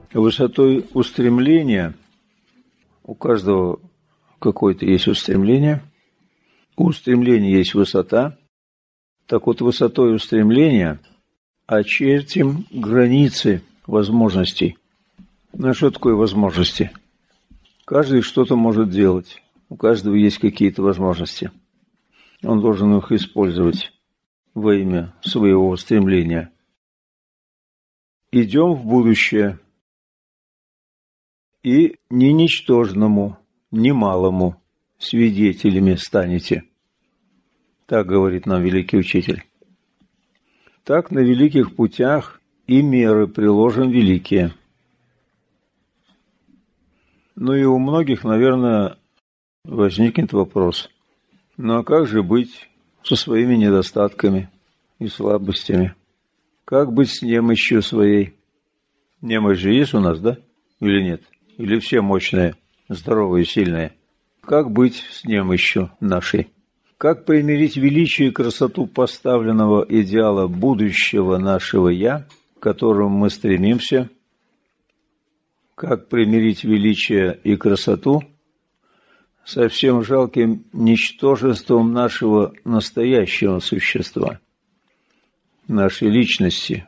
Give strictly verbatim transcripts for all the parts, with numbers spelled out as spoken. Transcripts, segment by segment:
Высотой устремления, у каждого какое-то есть устремление, у устремления есть высота, так вот высотой устремления очертим границы возможностей. Ну, что такое возможности? Каждый что-то может делать, у каждого есть какие-то возможности. Он должен их использовать во имя своего устремления. Идем в будущее. И ни ничтожному, ни малому свидетелями станете. Так говорит нам великий учитель. Так на великих путях и меры приложим великие. Ну и у многих, наверное, возникнет вопрос. Ну а как же быть со своими недостатками и слабостями? Как быть с немощью своей? Немощь же есть у нас, да? Или нет? Или все мощные, здоровые, сильные? Как быть с немощью нашей? Как примирить величие и красоту поставленного идеала будущего нашего «Я», к которому мы стремимся? Как примирить величие и красоту со всем жалким ничтожеством нашего настоящего существа, нашей личности?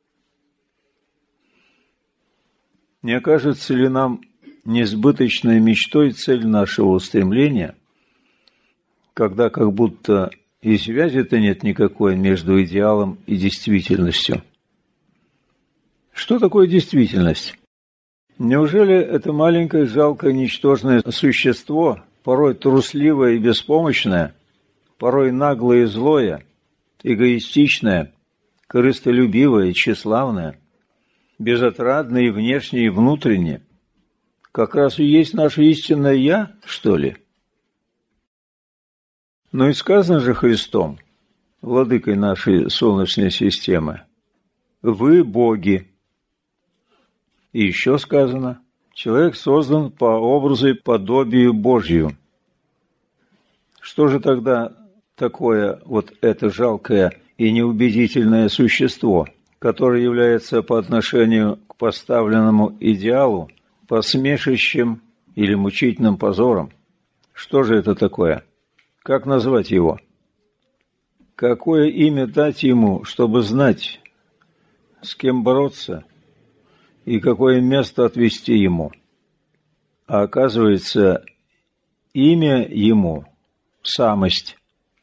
Не окажется ли нам несбыточной мечтой цель нашего устремления, когда как будто и связи-то нет никакой между идеалом и действительностью? Что такое действительность? Неужели это маленькое, жалкое, ничтожное существо, порой трусливое и беспомощное, порой наглое и злое, эгоистичное, корыстолюбивое и тщеславное, безотрадное и внешне, и внутренне, как раз и есть наше истинное «Я», что ли? Но и сказано же Христом, владыкой нашей Солнечной системы, «Вы боги». И еще сказано, человек создан по образу и подобию Божью. Что же тогда такое вот это жалкое и неубедительное существо, которое является по отношению к поставленному идеалу посмешищем или мучительным позором? Что же это такое? Как назвать его? Какое имя дать ему, чтобы знать, с кем бороться и какое место отвести ему? А оказывается, имя ему – самость.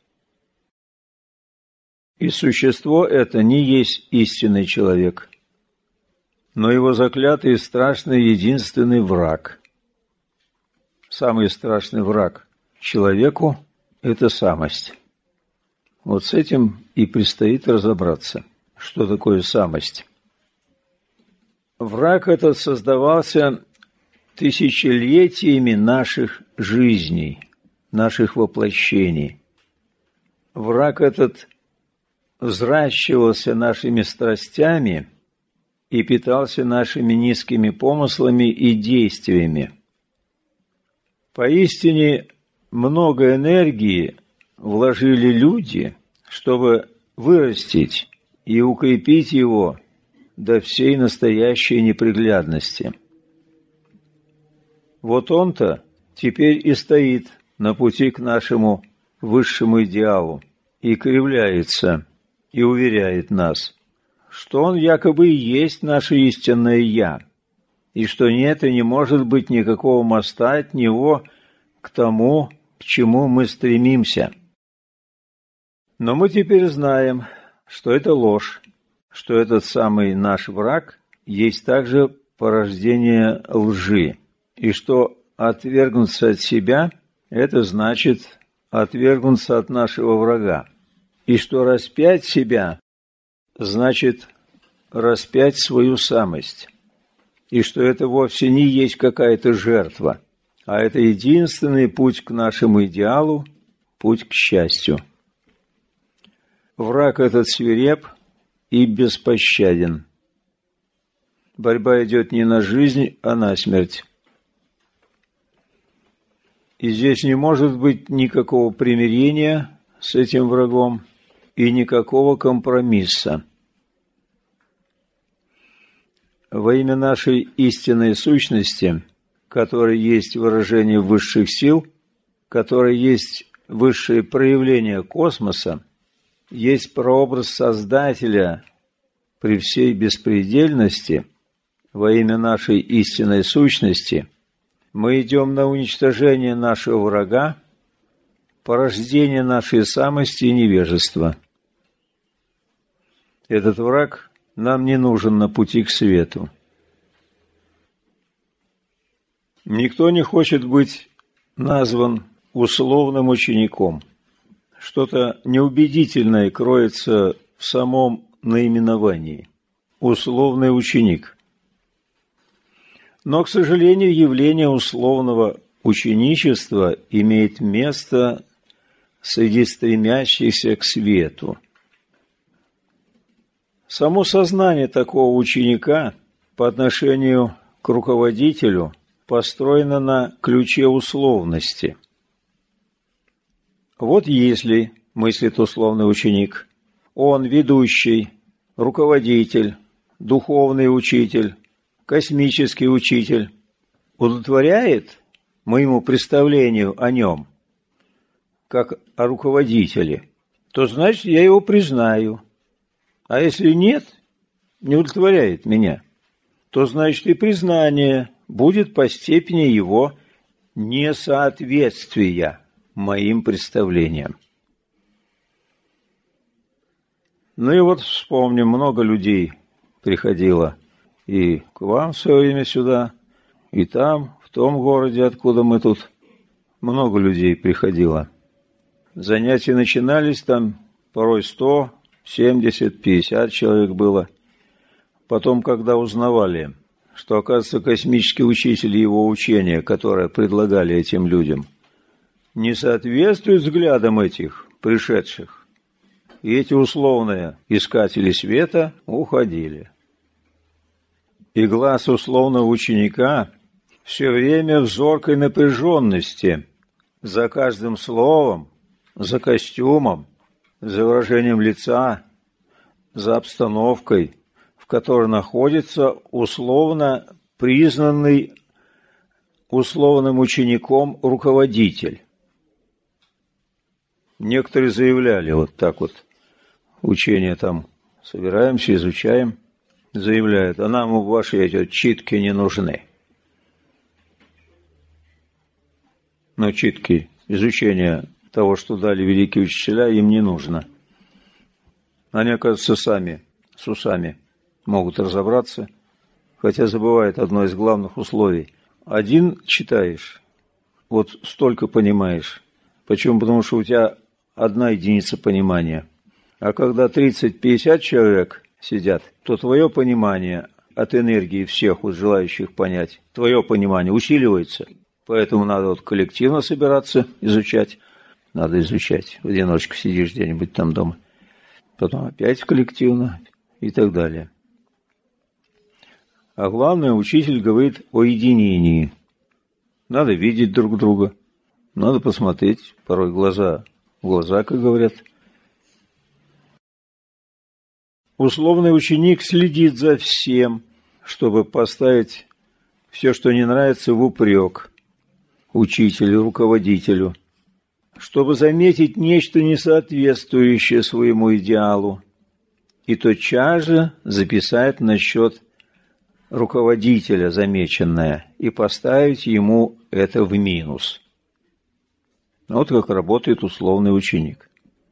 И существо это не есть истинный человек, но его заклятый и страшный единственный враг. Самый страшный враг человеку – это самость. Вот с этим и предстоит разобраться, что такое самость. Враг этот создавался тысячелетиями наших жизней, наших воплощений. Враг этот взращивался нашими страстями и питался нашими низкими помыслами и действиями. Поистине, много энергии вложили люди, чтобы вырастить и укрепить его до всей настоящей неприглядности. Вот он-то теперь и стоит на пути к нашему высшему идеалу и кривляется, и уверяет нас, что он якобы и есть наше истинное «Я», и что нет и не может быть никакого моста от него к тому, к чему мы стремимся. Но мы теперь знаем, что это ложь, что этот самый наш враг есть также порождение лжи, и что отвергнуться от себя – это значит отвергнуться от нашего врага, и что распять себя – значит распять свою самость, и что это вовсе не есть какая-то жертва, а это единственный путь к нашему идеалу, путь к счастью. Враг этот свиреп и беспощаден. Борьба идет не на жизнь, а на смерть. И здесь не может быть никакого примирения с этим врагом и никакого компромисса. во имя нашей истинной сущности, которая есть выражение высших сил, которая есть высшее проявление космоса, есть прообраз Создателя при всей беспредельности, во имя нашей истинной сущности, мы идем на уничтожение нашего врага, порождение нашей самости и невежества. Этот враг нам не нужен на пути к свету. Никто не хочет быть назван условным учеником. Что-то неубедительное кроется в самом наименовании. Условный ученик. Но, к сожалению, явление условного ученичества имеет место среди стремящихся к свету. Само сознание такого ученика по отношению к руководителю построено на ключе условности. Вот если, мыслит условный ученик, он ведущий, руководитель, духовный учитель, космический учитель, удовлетворяет моему представлению о нем, как о руководителе, то значит, я его признаю. А если нет, не удовлетворяет меня, то значит и признание будет по степени его несоответствия моим представлениям. Ну и вот вспомним, много людей приходило и к вам в свое время сюда, и там, в том городе, откуда мы тут, много людей приходило. Занятия начинались там порой сто, семьдесят, пятьдесят человек было. Потом, когда узнавали, что, оказывается, космический учитель и его учения, которое предлагали этим людям, не соответствует взглядам этих пришедших, и эти условные искатели света уходили. И глаз условного ученика все время в зоркой напряженности за каждым словом, за костюмом, за выражением лица, за обстановкой, в которой находится условно признанный условным учеником руководитель. Некоторые заявляли вот так вот, учение там собираемся, изучаем, заявляют, а нам ваши эти читки не нужны. Но читки, изучение того, что дали великие учителя, им не нужно. Они, оказывается, сами, с усами могут разобраться, хотя забывают одно из главных условий. Один читаешь, вот столько понимаешь. Почему? Потому что у тебя одна единица понимания. А когда тридцать-пятьдесят человек сидят, то твое понимание от энергии всех вот желающих понять, твое понимание усиливается. Поэтому надо вот коллективно собираться, изучать. Надо изучать. В одиночку сидишь где-нибудь там дома. Потом опять коллективно и так далее. А главное, учитель говорит о единении. Надо видеть друг друга. Надо посмотреть, порой глаза в глаза, как говорят. Условный ученик следит за всем, чтобы поставить все, что не нравится, в упрек учителю, руководителю, чтобы заметить нечто несоответствующее своему идеалу, и тотчас же записать насчет руководителя замеченное и поставить ему это в минус. Вот как работает условный ученик.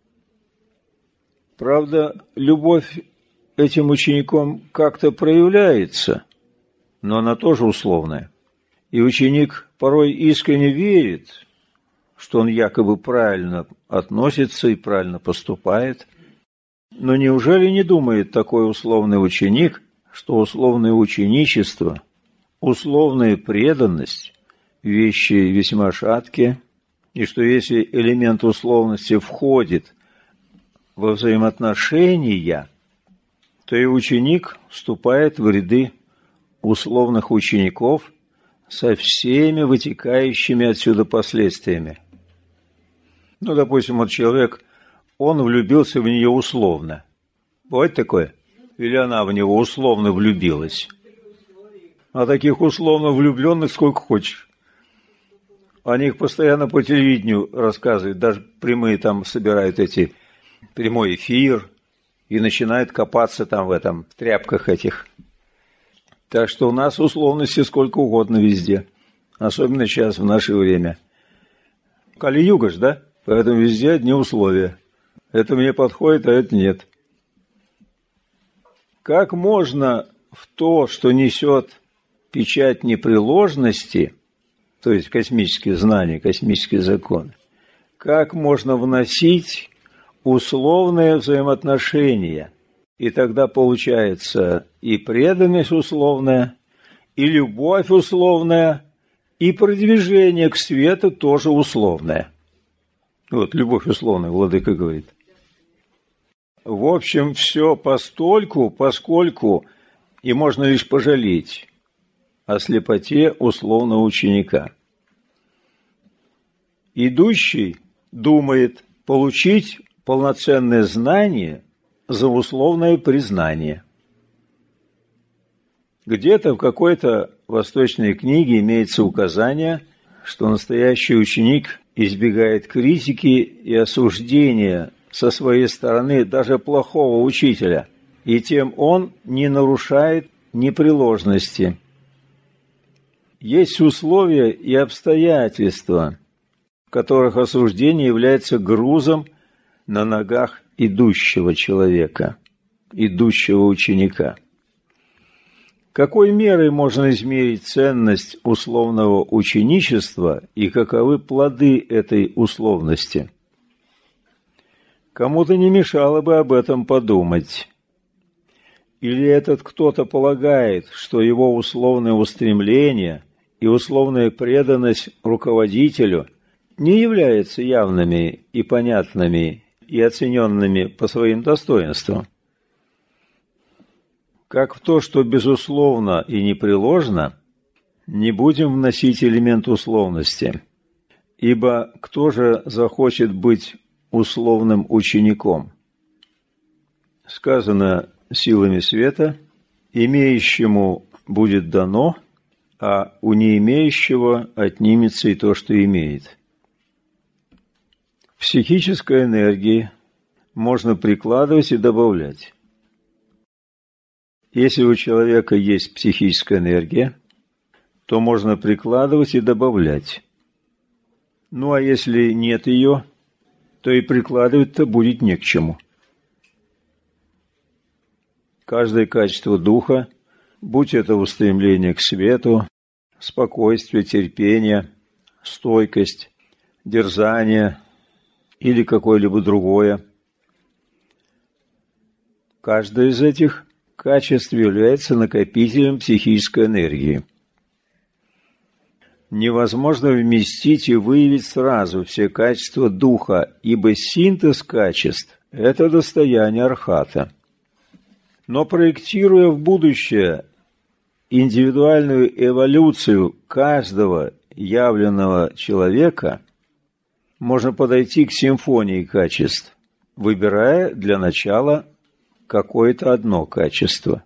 Правда, любовь этим учеником как-то проявляется, но она тоже условная. И ученик порой искренне верит, что он якобы правильно относится и правильно поступает. Но неужели не думает такой условный ученик, что условное ученичество, условная преданность – вещи весьма шаткие, и что если элемент условности входит во взаимоотношения, то и ученик вступает в ряды условных учеников со всеми вытекающими отсюда последствиями. Ну, допустим, вот человек, он влюбился в нее условно. Бывает такое? Или она в него условно влюбилась? А таких условно влюбленных сколько хочешь. О них постоянно по телевидению рассказывают, даже прямые там собирают эти, прямой эфир, и начинают копаться там в этом, в тряпках этих. Так что у нас условности сколько угодно везде, особенно сейчас, в наше время. Кали-юга ж, да? Поэтому везде одни условия. Это мне подходит, а это нет. Как можно в то, что несет печать непреложности, то есть космические знания, космические законы, как можно вносить условные взаимоотношения? И тогда получается и преданность условная, и любовь условная, и продвижение к свету тоже условное. Вот, любовь условная, владыка говорит. В общем, все постольку, поскольку, и можно лишь пожалеть о слепоте условного ученика. Идущий думает получить полноценное знание за условное признание. Где-то в какой-то восточной книге имеется указание, что настоящий ученик избегает критики и осуждения со своей стороны даже плохого учителя, и тем он не нарушает непреложности. Есть условия и обстоятельства, в которых осуждение является грузом на ногах идущего человека, идущего ученика. Какой мерой можно измерить ценность условного ученичества и каковы плоды этой условности? Кому-то не мешало бы об этом подумать. Или этот кто-то полагает, что его условное устремление и условная преданность руководителю не являются явными и понятными и оцененными по своим достоинствам? Как в то, что безусловно и непреложно, не будем вносить элемент условности, ибо кто же захочет быть условным учеником? Сказано силами света, имеющему будет дано, а у не имеющего отнимется и то, что имеет. Психической энергии можно прикладывать и добавлять. Если у человека есть психическая энергия, то можно прикладывать и добавлять. Ну а если нет ее, то и прикладывать-то будет не к чему. Каждое качество духа, будь это устремление к свету, спокойствие, терпение, стойкость, дерзание или какое-либо другое, каждое из этих качеств является накопителем психической энергии. Невозможно вместить и выявить сразу все качества духа, ибо синтез качеств – это достояние архата. Но проектируя в будущее индивидуальную эволюцию каждого явленного человека, можно подойти к симфонии качеств, выбирая для начала какое-то одно качество.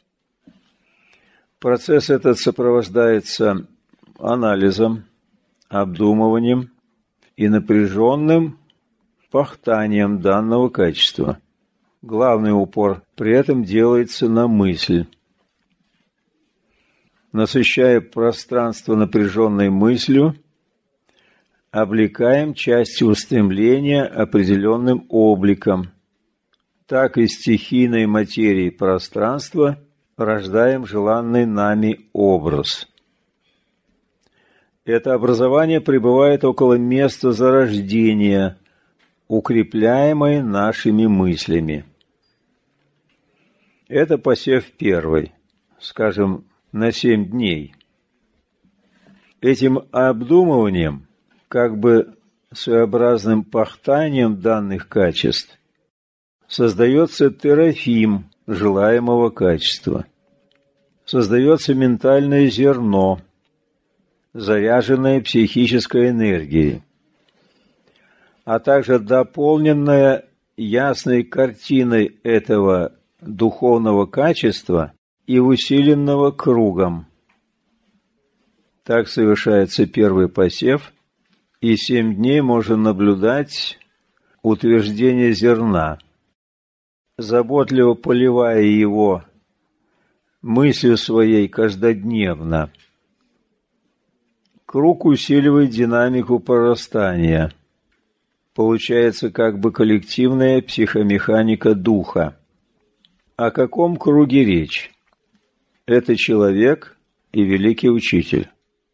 Процесс этот сопровождается анализом, обдумыванием и напряженным пахтанием данного качества. Главный упор при этом делается на мысль. Насыщая пространство напряженной мыслью, облекаем части устремления определенным обликом. Так из стихийной материи пространства рождаем желанный нами образ. Это образование пребывает около места зарождения, укрепляемое нашими мыслями. Это посев первый, скажем, на семь дней. Этим обдумыванием, как бы своеобразным пахтанием данных качеств, создается терафим желаемого качества. Создается ментальное зерно, заряженное психической энергией, а также дополненное ясной картиной этого духовного качества и усиленного кругом, Так совершается первый посев, и семь дней можно наблюдать утверждение зерна, заботливо поливая его мыслью своей каждодневно. Круг усиливает динамику прорастания. Получается как бы коллективная психомеханика духа. О каком круге речь? Это человек и великий учитель.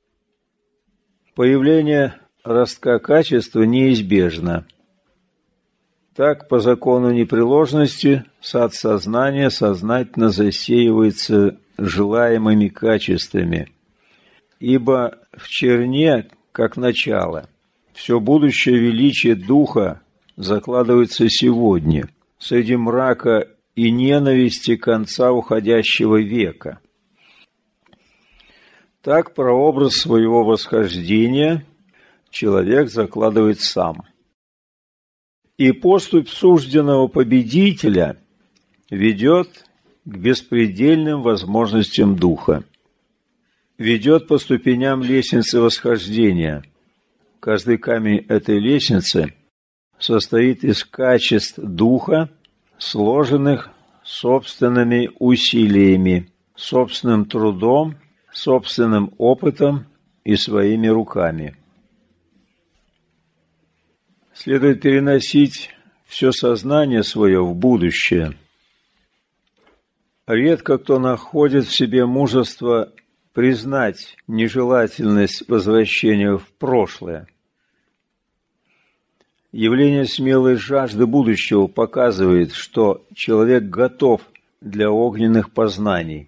Появление ростка качества неизбежно. Так, по закону непреложности, сад сознания сознательно засеивается желаемыми качествами, ибо в черне, как начало, все будущее величие духа закладывается сегодня, среди мрака и ненависти конца уходящего века. Так прообраз своего восхождения человек закладывает сам. И поступь сужденного победителя ведет к беспредельным возможностям духа, ведет по ступеням лестницы восхождения. Каждый камень этой лестницы состоит из качеств духа, сложенных собственными усилиями, собственным трудом, собственным опытом и своими руками. Следует переносить все сознание свое в будущее. Редко кто находит в себе мужество признать нежелательность возвращения в прошлое. Явление смелой жажды будущего показывает, что человек готов для огненных познаний.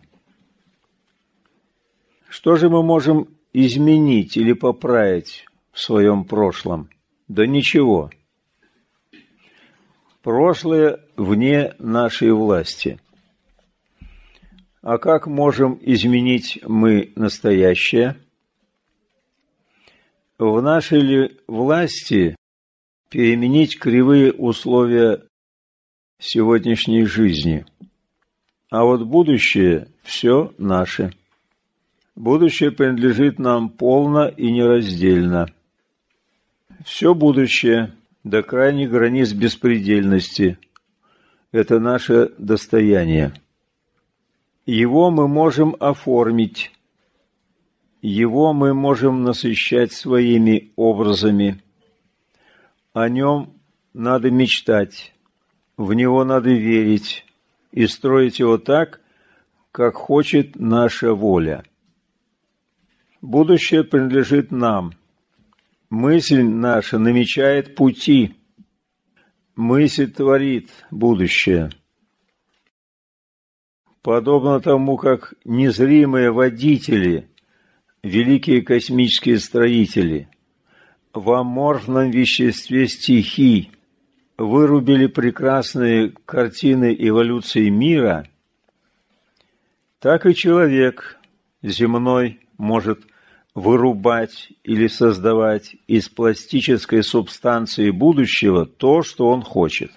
Что же мы можем изменить или поправить в своем прошлом? Да ничего. Прошлое вне нашей власти. А как можем изменить мы настоящее? В нашей ли власти переменить кривые условия сегодняшней жизни? А вот будущее – все наше. Будущее принадлежит нам полно и нераздельно. Все будущее до крайних границ беспредельности – это наше достояние. Его мы можем оформить, его мы можем насыщать своими образами. О нем надо мечтать, в него надо верить и строить его так, как хочет наша воля. Будущее принадлежит нам. Мысль наша намечает пути. Мысль творит будущее. Подобно тому, как незримые водители, великие космические строители, в аморфном веществе стихий вырубили прекрасные картины эволюции мира, так и человек земной может вырубать или создавать из пластической субстанции будущего то, что он хочет.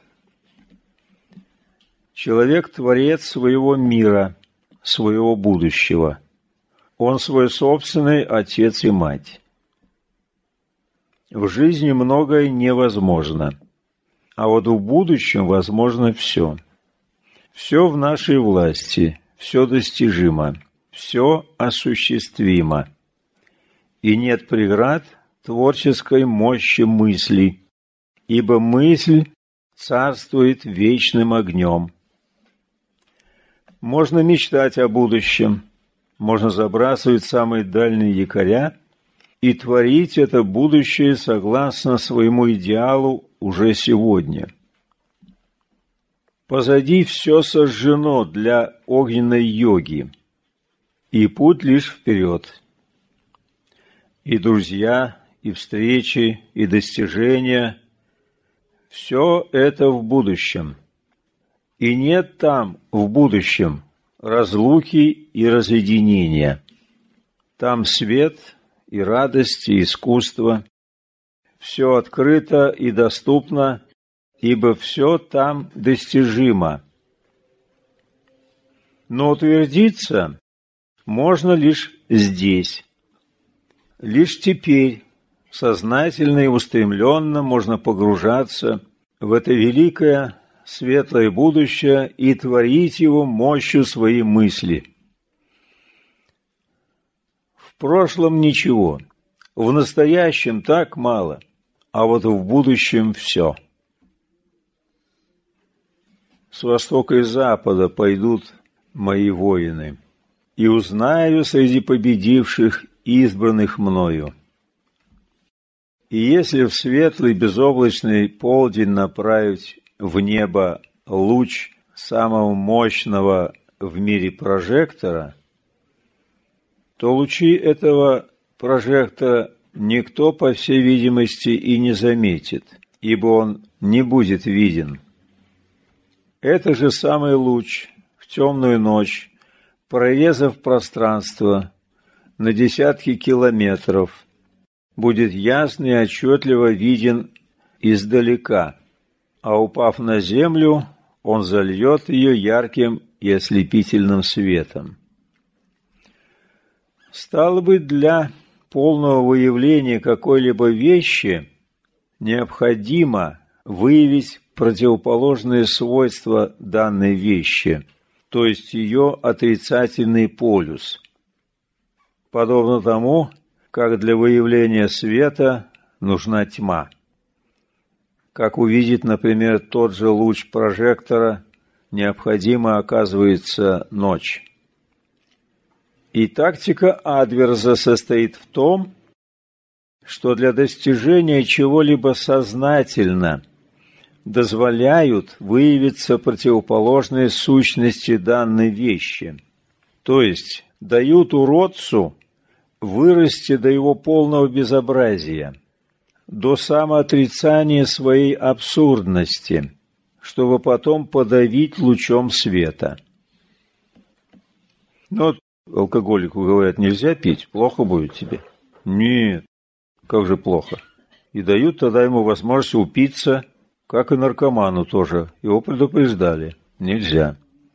Человек – творец своего мира, своего будущего. Он свой собственный отец и мать. В жизни многое невозможно, а вот в будущем возможно все. Все в нашей власти, все достижимо, все осуществимо. И нет преград творческой мощи мысли, ибо мысль царствует вечным огнем. Можно мечтать о будущем, можно забрасывать самые дальние якоря и творить это будущее согласно своему идеалу уже сегодня. Позади все сожжено для огненной йоги, и путь лишь вперед. И друзья, и встречи, и достижения – все это в будущем. И нет там, в будущем, разлуки и разъединения. Там свет и радость, и искусство. Все открыто и доступно, ибо все там достижимо. Но утвердиться можно лишь здесь. Лишь теперь сознательно и устремленно можно погружаться в это великое светлое будущее и творить его мощью своей мысли. В прошлом ничего, в настоящем так мало, а вот в будущем все. С востока и запада пойдут мои воины, и узнаю среди победивших избранных мною. И если в светлый безоблачный полдень направить в небо луч самого мощного в мире прожектора, то лучи этого прожектора никто, по всей видимости, и не заметит, ибо он не будет виден. Это же самый луч в темную ночь, прорезав пространство на десятки километров, будет ясно и отчетливо виден издалека, а упав на землю, он зальет ее ярким и ослепительным светом. Стало быть, для полного выявления какой-либо вещи необходимо выявить противоположные свойства данной вещи, то есть ее отрицательный полюс. Подобно тому, как для выявления света нужна тьма. Как увидеть, например, тот же луч прожектора, необходимо оказывается ночь. И тактика Адверза состоит в том, что для достижения чего-либо сознательно дозволяют выявиться противоположные сущности данной вещи, то есть дают уродцу вырасти до его полного безобразия, до самоотрицания своей абсурдности, чтобы потом подавить лучом света. Но алкоголику говорят, нельзя пить, плохо будет тебе. Нет, как же плохо. И дают тогда ему возможность упиться, как и наркоману тоже. Его предупреждали, нельзя.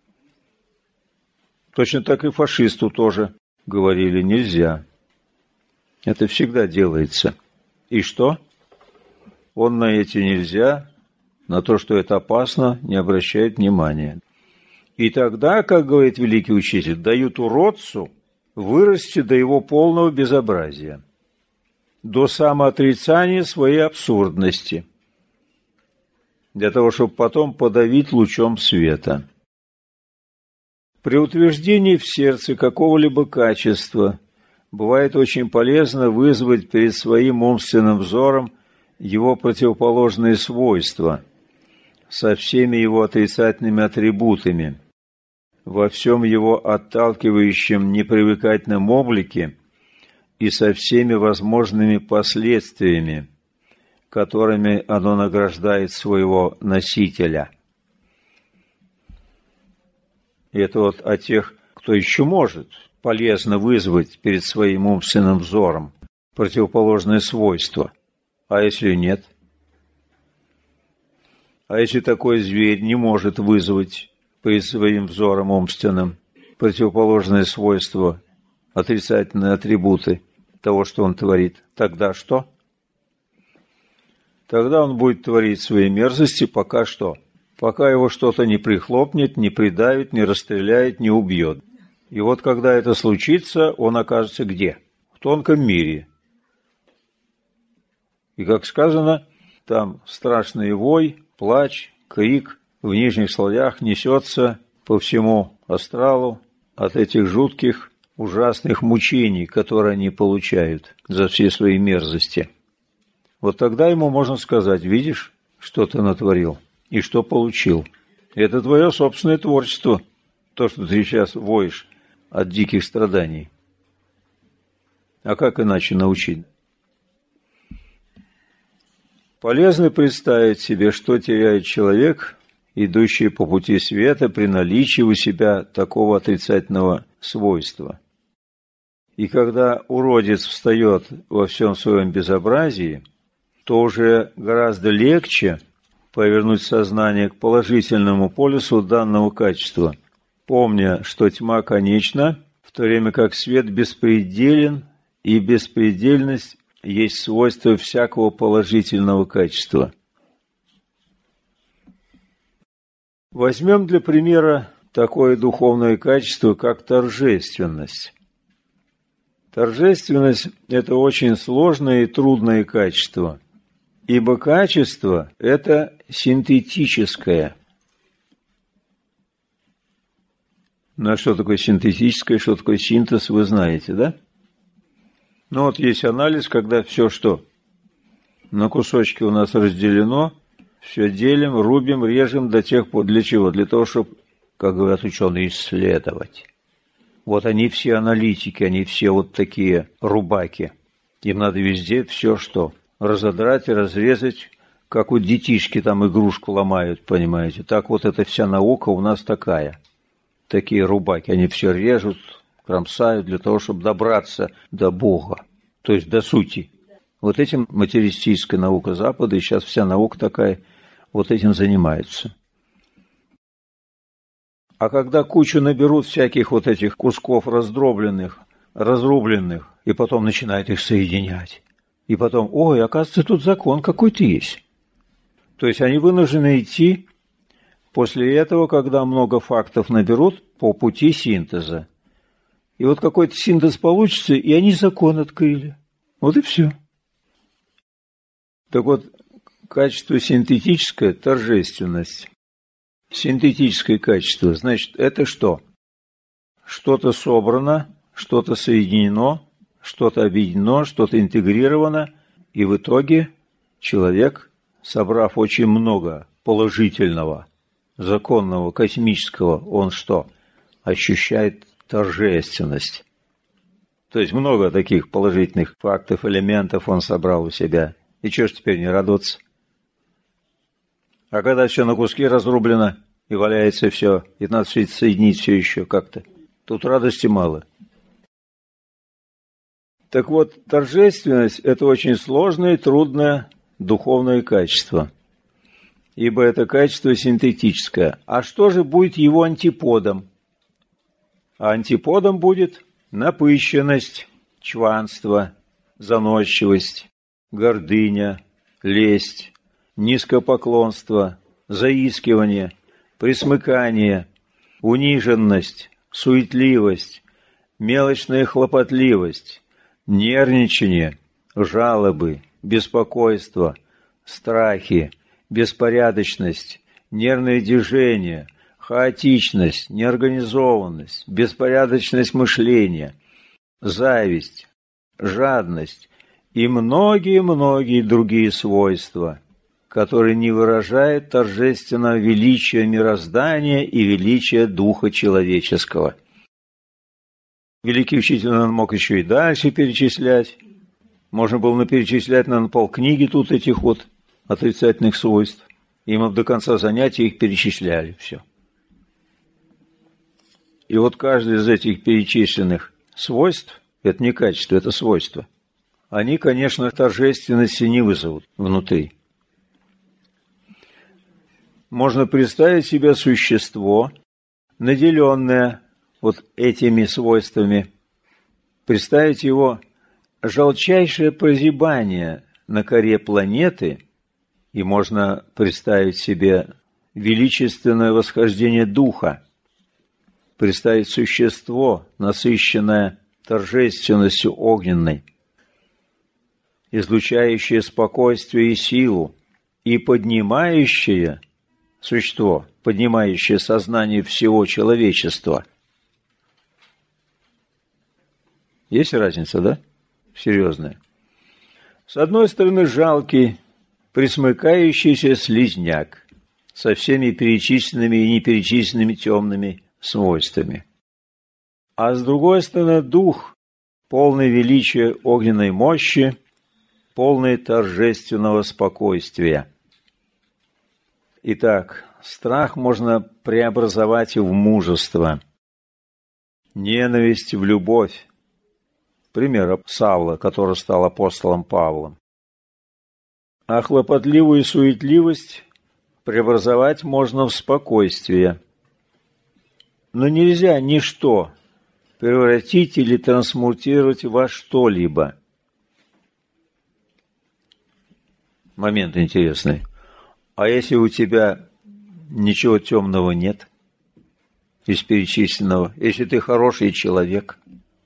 Точно так и фашисту тоже говорили, нельзя. Это всегда делается. И что? Он на эти нельзя, на то, что это опасно, не обращает внимания. И тогда, как говорит великий учитель, дают уродцу вырасти до его полного безобразия, до самоотрицания своей абсурдности, для того, чтобы потом подавить лучом света. При утверждении в сердце какого-либо качества бывает очень полезно вызвать перед своим умственным взором его противоположные свойства со всеми его отрицательными атрибутами, во всем его отталкивающем непривыкательном облике и со всеми возможными последствиями, которыми оно награждает своего носителя. И это вот о тех, кто еще может полезно вызвать перед своим умственным взором противоположные свойства. А если нет? А если такой зверь не может вызвать перед своим взором умственным противоположные свойства, отрицательные атрибуты того, что он творит, тогда что? Тогда он будет творить свои мерзости, пока что? Пока его что-то не прихлопнет, не придавит, не расстреляет, не убьет. И вот когда это случится, он окажется где? В тонком мире. И, как сказано, там страшный вой, плач, крик в нижних слоях несется по всему астралу от этих жутких, ужасных мучений, которые они получают за все свои мерзости. Вот тогда ему можно сказать, видишь, что ты натворил и что получил. Это твое собственное творчество, то, что ты сейчас воешь от диких страданий. А как иначе научить? Полезно представить себе, что теряет человек, идущий по пути света при наличии у себя такого отрицательного свойства. И когда уродец встает во всем своем безобразии, то уже гораздо легче повернуть сознание к положительному полюсу данного качества, помня, что тьма конечна, в то время как свет беспределен и беспредельность есть свойство всякого положительного качества. Возьмем для примера такое духовное качество, как торжественность. Торжественность – это очень сложное и трудное качество, ибо качество – это синтетическое. Ну а что такое синтетическое, что такое синтез, вы знаете, да? Ну вот есть анализ, когда все, что на кусочки у нас разделено, все делим, рубим, режем до тех пор. Для чего? Для того, чтобы, как говорят ученые, исследовать. Вот они все аналитики, они все вот такие рубаки. Им надо везде все, что разодрать и разрезать, как вот детишки там игрушку ломают, понимаете. Так вот эта вся наука у нас такая. Такие рубаки, они все режут, кромсают для того, чтобы добраться до Бога, то есть до сути. Вот этим материалистическая наука Запада, и сейчас вся наука такая, вот этим занимается. А когда кучу наберут всяких вот этих кусков раздробленных, разрубленных, и потом начинают их соединять, и потом, ой, оказывается, тут закон какой-то есть. То есть они вынуждены идти после этого, когда много фактов наберут, по пути синтеза. И вот какой-то синтез получится, и они закон открыли. Вот и все. Так вот, качество синтетическое – торжественность. Синтетическое качество, значит, это что? Что-то собрано, что-то соединено, что-то объединено, что-то интегрировано, и в итоге человек, собрав очень много положительного, законного, космического, он что? Ощущает торжественность. То есть много таких положительных фактов, элементов он собрал у себя. И чего ж теперь не радоваться? А когда все на куски разрублено и валяется все, и надо все это соединить все еще как-то, тут радости мало. Так вот, торжественность – это очень сложное и трудное духовное качество, ибо это качество синтетическое. А что же будет его антиподом? А антиподом будет напыщенность, чванство, заносчивость, гордыня, лесть, низкопоклонство, заискивание, пресмыкание, униженность, суетливость, мелочная хлопотливость, нервничание, жалобы, беспокойство, страхи, беспорядочность, нервное движение, хаотичность, неорганизованность, беспорядочность мышления, зависть, жадность и многие-многие другие свойства, которые не выражают торжественного величия мироздания и величия духа человеческого. Великий учитель, наверное, мог еще и дальше перечислять. Можно было наперечислять, наверное, полкниги тут этих вот отрицательных свойств. И мы до конца занятия их перечисляли. Все. И вот каждый из этих перечисленных свойств, это не качество, это свойства, они, конечно, торжественности не вызовут внутри. Можно представить себе существо, наделенное вот этими свойствами, представить его жалчайшее прозябание на коре планеты, и можно представить себе величественное восхождение духа, представить существо, насыщенное торжественностью огненной, излучающее спокойствие и силу, и поднимающее существо, поднимающее сознание всего человечества. Есть разница, да? Серьезная. С одной стороны, жалкий, пресмыкающийся слизняк со всеми перечисленными и неперечисленными темными свойствами. А с другой стороны, дух, полный величия огненной мощи, полный торжественного спокойствия. Итак, страх можно преобразовать в мужество, ненависть в любовь. Пример Савла, который стал апостолом Павлом. А хлопотливую суетливость преобразовать можно в спокойствие. Но нельзя ничто превратить или трансмутировать во что-либо. Момент интересный. А если у тебя ничего темного нет из перечисленного, если ты хороший человек,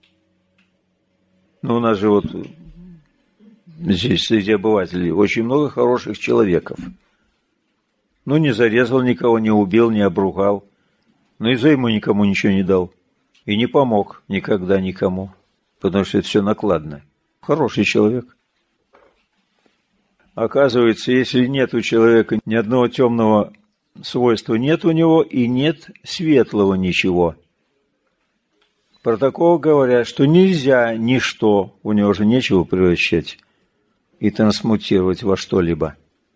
ну, у нас же вот здесь среди обывателей очень много хороших человеков. Ну, не зарезал никого, не убил, не обругал, но и взаймы никому ничего не дал. И не помог никогда никому, потому что это все накладно. Хороший человек. Оказывается, если нет у человека ни одного темного свойства, нет у него и нет светлого ничего. Про такого говорят, что нельзя ничто, у него же нечего превращать и трансмутировать во что-либо.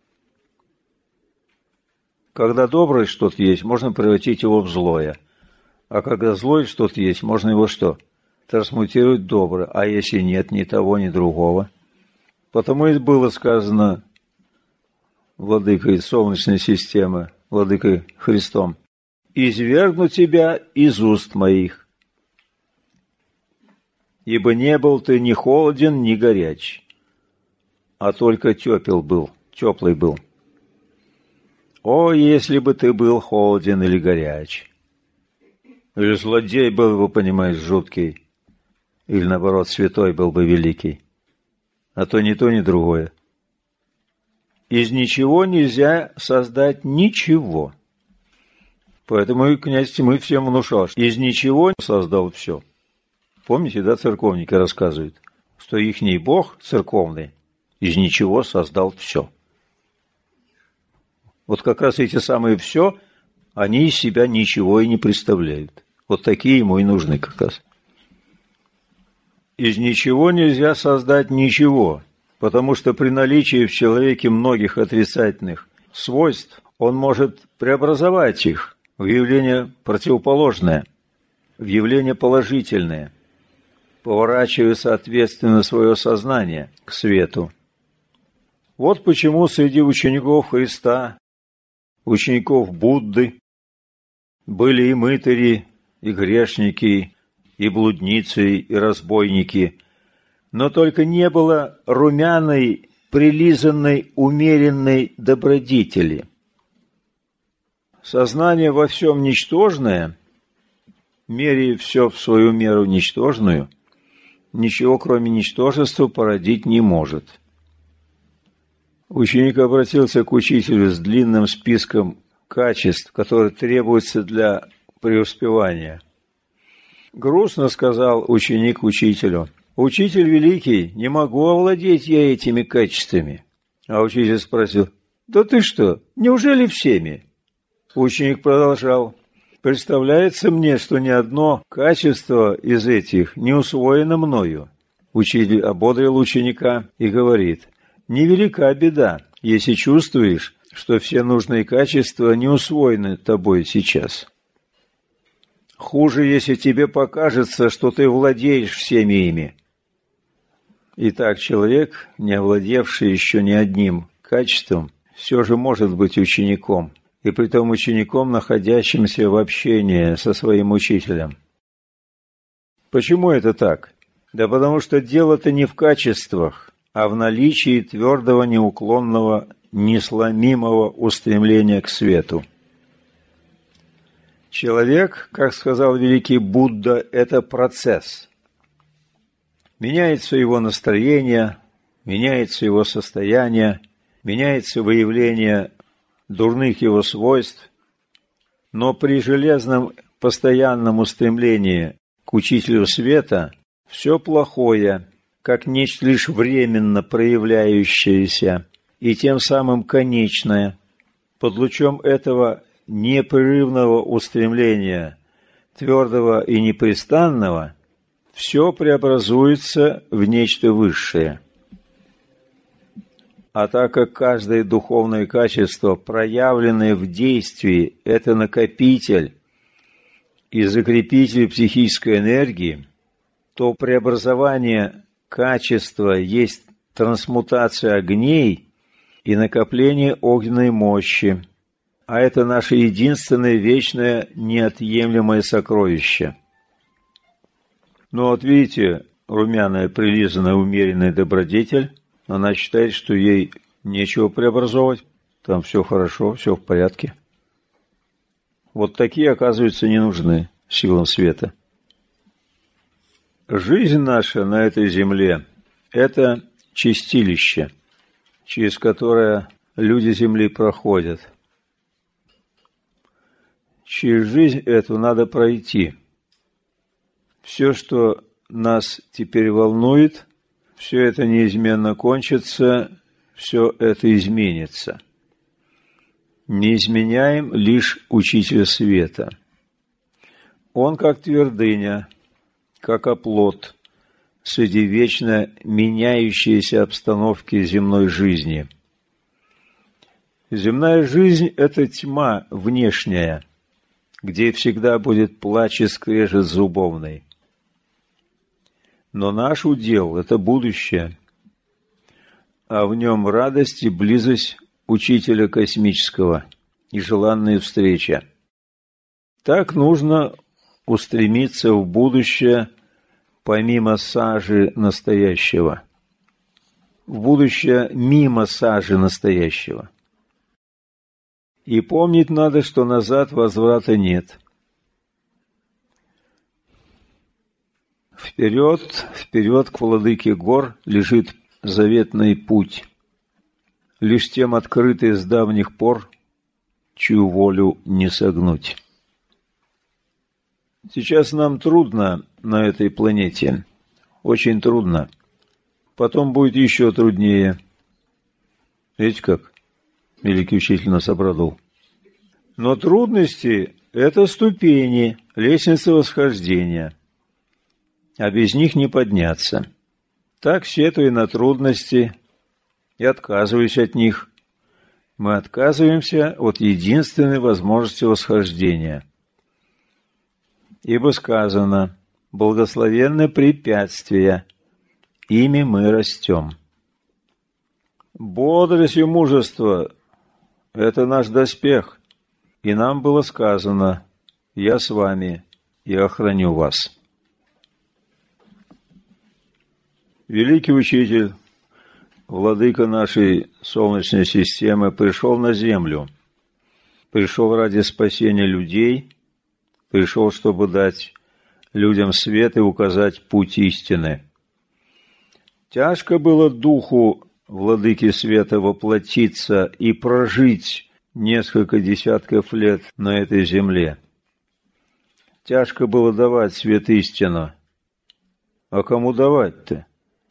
Когда доброе что-то есть, можно превратить его в злое. А когда злое что-то есть, можно его что? Трансмутировать в доброе. А если нет ни того, ни другого? Потому и было сказано владыкой Солнечной системы, владыкой Христом: «Извергну тебя из уст моих, ибо не был ты ни холоден, ни горяч, а только тепел был, теплый был. О, если бы ты был холоден или горяч, или злодей был бы, понимаешь, жуткий, или, наоборот, святой был бы великий, а то ни то, ни другое. Из ничего нельзя создать ничего». Поэтому и князь Тьмы всем внушал, что из ничего создал все. Помните, да, церковники рассказывают, что ихний Бог церковный из ничего создал все. Вот как раз эти самые «все», они из себя ничего и не представляют. Вот такие ему и нужны как раз. Из ничего нельзя создать ничего, потому что при наличии в человеке многих отрицательных свойств он может преобразовать их в явление противоположное, в явление положительное, поворачивая, соответственно, свое сознание к свету. Вот почему среди учеников Христа, учеников Будды, были и мытари, и грешники, и блудницы, и разбойники, но только не было румяной, прилизанной, умеренной добродетели. Сознание во всем ничтожное, меряя все в свою меру ничтожную, ничего кроме ничтожества породить не может. Ученик обратился к учителю с длинным списком качеств, которые требуются для преуспевания. Грустно сказал ученик учителю: «Учитель великий, не могу овладеть я этими качествами». А учитель спросил: «Да ты что, неужели всеми?» Ученик продолжал: «Представляется мне, что ни одно качество из этих не усвоено мною». Учитель ободрил ученика и говорит: «Невелика беда, если чувствуешь, что все нужные качества не усвоены тобой сейчас. Хуже, если тебе покажется, что ты владеешь всеми ими». Итак, человек, не овладевший еще ни одним качеством, все же может быть учеником, и притом учеником, находящимся в общении со своим учителем. Почему это так? Да потому что дело-то не в качествах, а в наличии твердого, неуклонного, несломимого устремления к свету. Человек, как сказал великий Будда, это процесс. Меняется его настроение, меняется его состояние, меняется выявление дурных его свойств, но при железном постоянном устремлении к учителю света все плохое, как нечто лишь временно проявляющееся и тем самым конечное, под лучом этого непрерывного устремления, твердого и непрестанного, все преобразуется в нечто высшее. А так как каждое духовное качество, проявленное в действии, это накопитель и закрепитель психической энергии, то преобразование качества есть трансмутация огней и накопление огненной мощи, а это наше единственное вечное неотъемлемое сокровище. Но вот видите, румяная, прилизанная, умеренная добродетель, она считает, что ей нечего преобразовывать, там все хорошо, все в порядке. Вот такие, оказывается, не нужны силам света. Жизнь наша на этой земле – это чистилище, через которое люди земли проходят. Через жизнь эту надо пройти. Все, что нас теперь волнует, все это неизменно кончится, все это изменится. Не изменяем лишь Учителя Света. Он как твердыня, как оплот среди вечно меняющейся обстановки земной жизни. Земная жизнь – это тьма внешняя, где всегда будет плач и скрежет зубовный. Но наш удел – это будущее, а в нем радость и близость Учителя Космического и желанная встреча. Так нужно устремиться в будущее помимо сажи настоящего, в будущее мимо сажи настоящего. И помнить надо, что назад возврата нет. Вперед, вперед к владыке гор лежит заветный путь, лишь тем открытый с давних пор, чью волю не согнуть. Сейчас нам трудно на этой планете, очень трудно. Потом будет еще труднее. Видите как? Великий Учитель нас обрадовал. Но трудности – это ступени, лестница восхождения, а без них не подняться. Так, сетуя на трудности и отказываясь от них, мы отказываемся от единственной возможности восхождения. Ибо сказано: «Благословенны препятствия, ими мы растем». Бодрость и мужество – это наш доспех, и нам было сказано: «Я с вами и охраню вас». Великий Учитель, владыка нашей Солнечной системы, пришел на Землю, пришел ради спасения людей, пришел, чтобы дать людям свет и указать путь истины. Тяжко было духу владыки света воплотиться и прожить несколько десятков лет на этой земле. Тяжко было давать свет истину. А кому давать-то?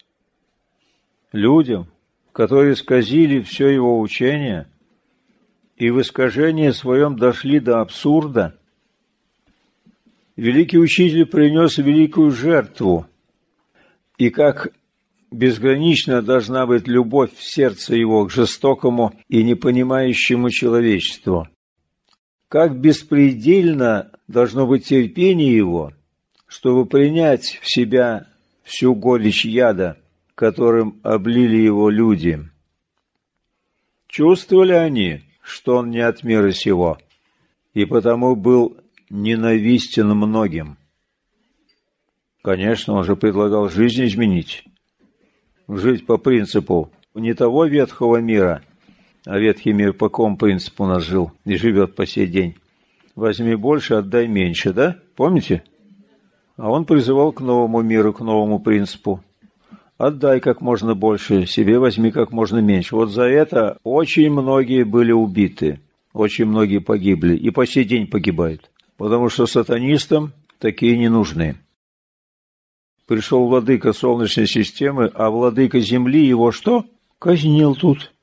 Людям, которые исказили все его учение и в искажении своем дошли до абсурда. Великий Учитель принес великую жертву, и как безгранична должна быть любовь в сердце его к жестокому и непонимающему человечеству, как беспредельно должно быть терпение его, чтобы принять в себя всю горечь яда, которым облили его люди. Чувствовали они, что он не от мира сего, и потому был ненавистен многим. Конечно, он же предлагал жизнь изменить, жить по принципу не того ветхого мира, а ветхий мир по какому принципу у нас жил и живет по сей день. Возьми больше, отдай меньше, да? Помните? А он призывал к новому миру, к новому принципу. Отдай как можно больше, себе возьми как можно меньше. Вот за это очень многие были убиты, очень многие погибли и по сей день погибают, потому что сатанистам такие не нужны. Пришел владыка Солнечной системы, а владыка Земли его что? Казнил тут.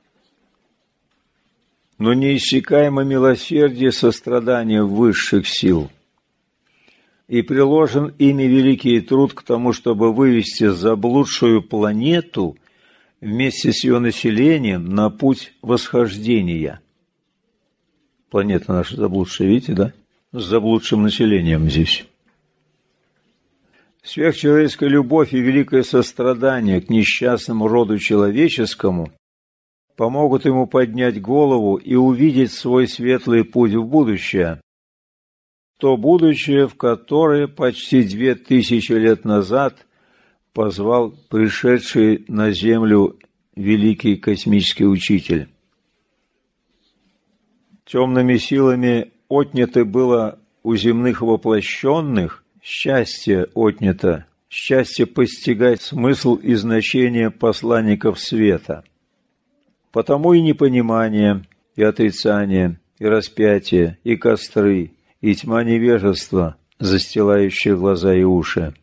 Но неиссякаемо милосердие, сострадание высших сил. И приложен ими великий труд к тому, чтобы вывести заблудшую планету вместе с ее населением на путь восхождения. Планета наша заблудшая, видите, да? С заблудшим населением здесь. Сверхчеловеческая любовь и великое сострадание к несчастному роду человеческому помогут ему поднять голову и увидеть свой светлый путь в будущее, то будущее, в которое почти две тысячи лет назад позвал пришедший на Землю великий космический учитель. Темными силами отнято было у земных воплощенных счастье отнято, счастье постигать смысл и значение посланников света. Потому и непонимание, и отрицание, и распятие, и костры, и тьма невежества, застилающая глаза и уши.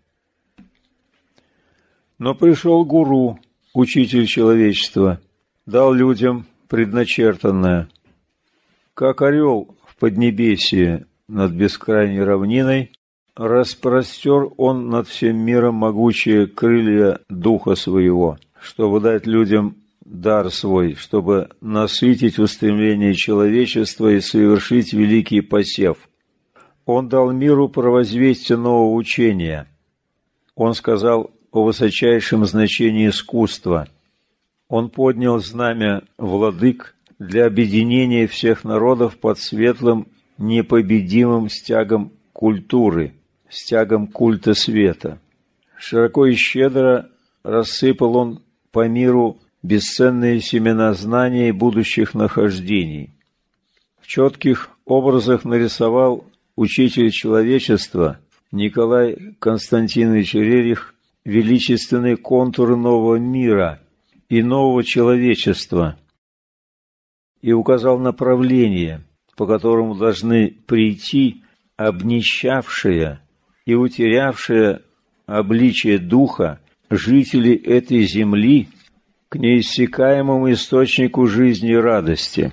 Но пришел гуру, учитель человечества, дал людям предначертанное. Как орел в поднебесье над бескрайней равниной, распростер он над всем миром могучие крылья духа своего, чтобы дать людям дар свой, чтобы насытить устремление человечества и совершить великий посев. Он дал миру провозвестие нового учения. Он сказал о высочайшем значении искусства. Он поднял знамя владык для объединения всех народов под светлым, непобедимым стягом культуры, стягом культа света. Широко и щедро рассыпал он по миру бесценные семена знаний и будущих нахождений. В четких образах нарисовал учитель человечества Николай Константинович Рерих величественные контуры нового мира и нового человечества и указал направление, по которому должны прийти обнищавшие и утерявшие обличие духа жители этой земли к неиссякаемому источнику жизни и радости.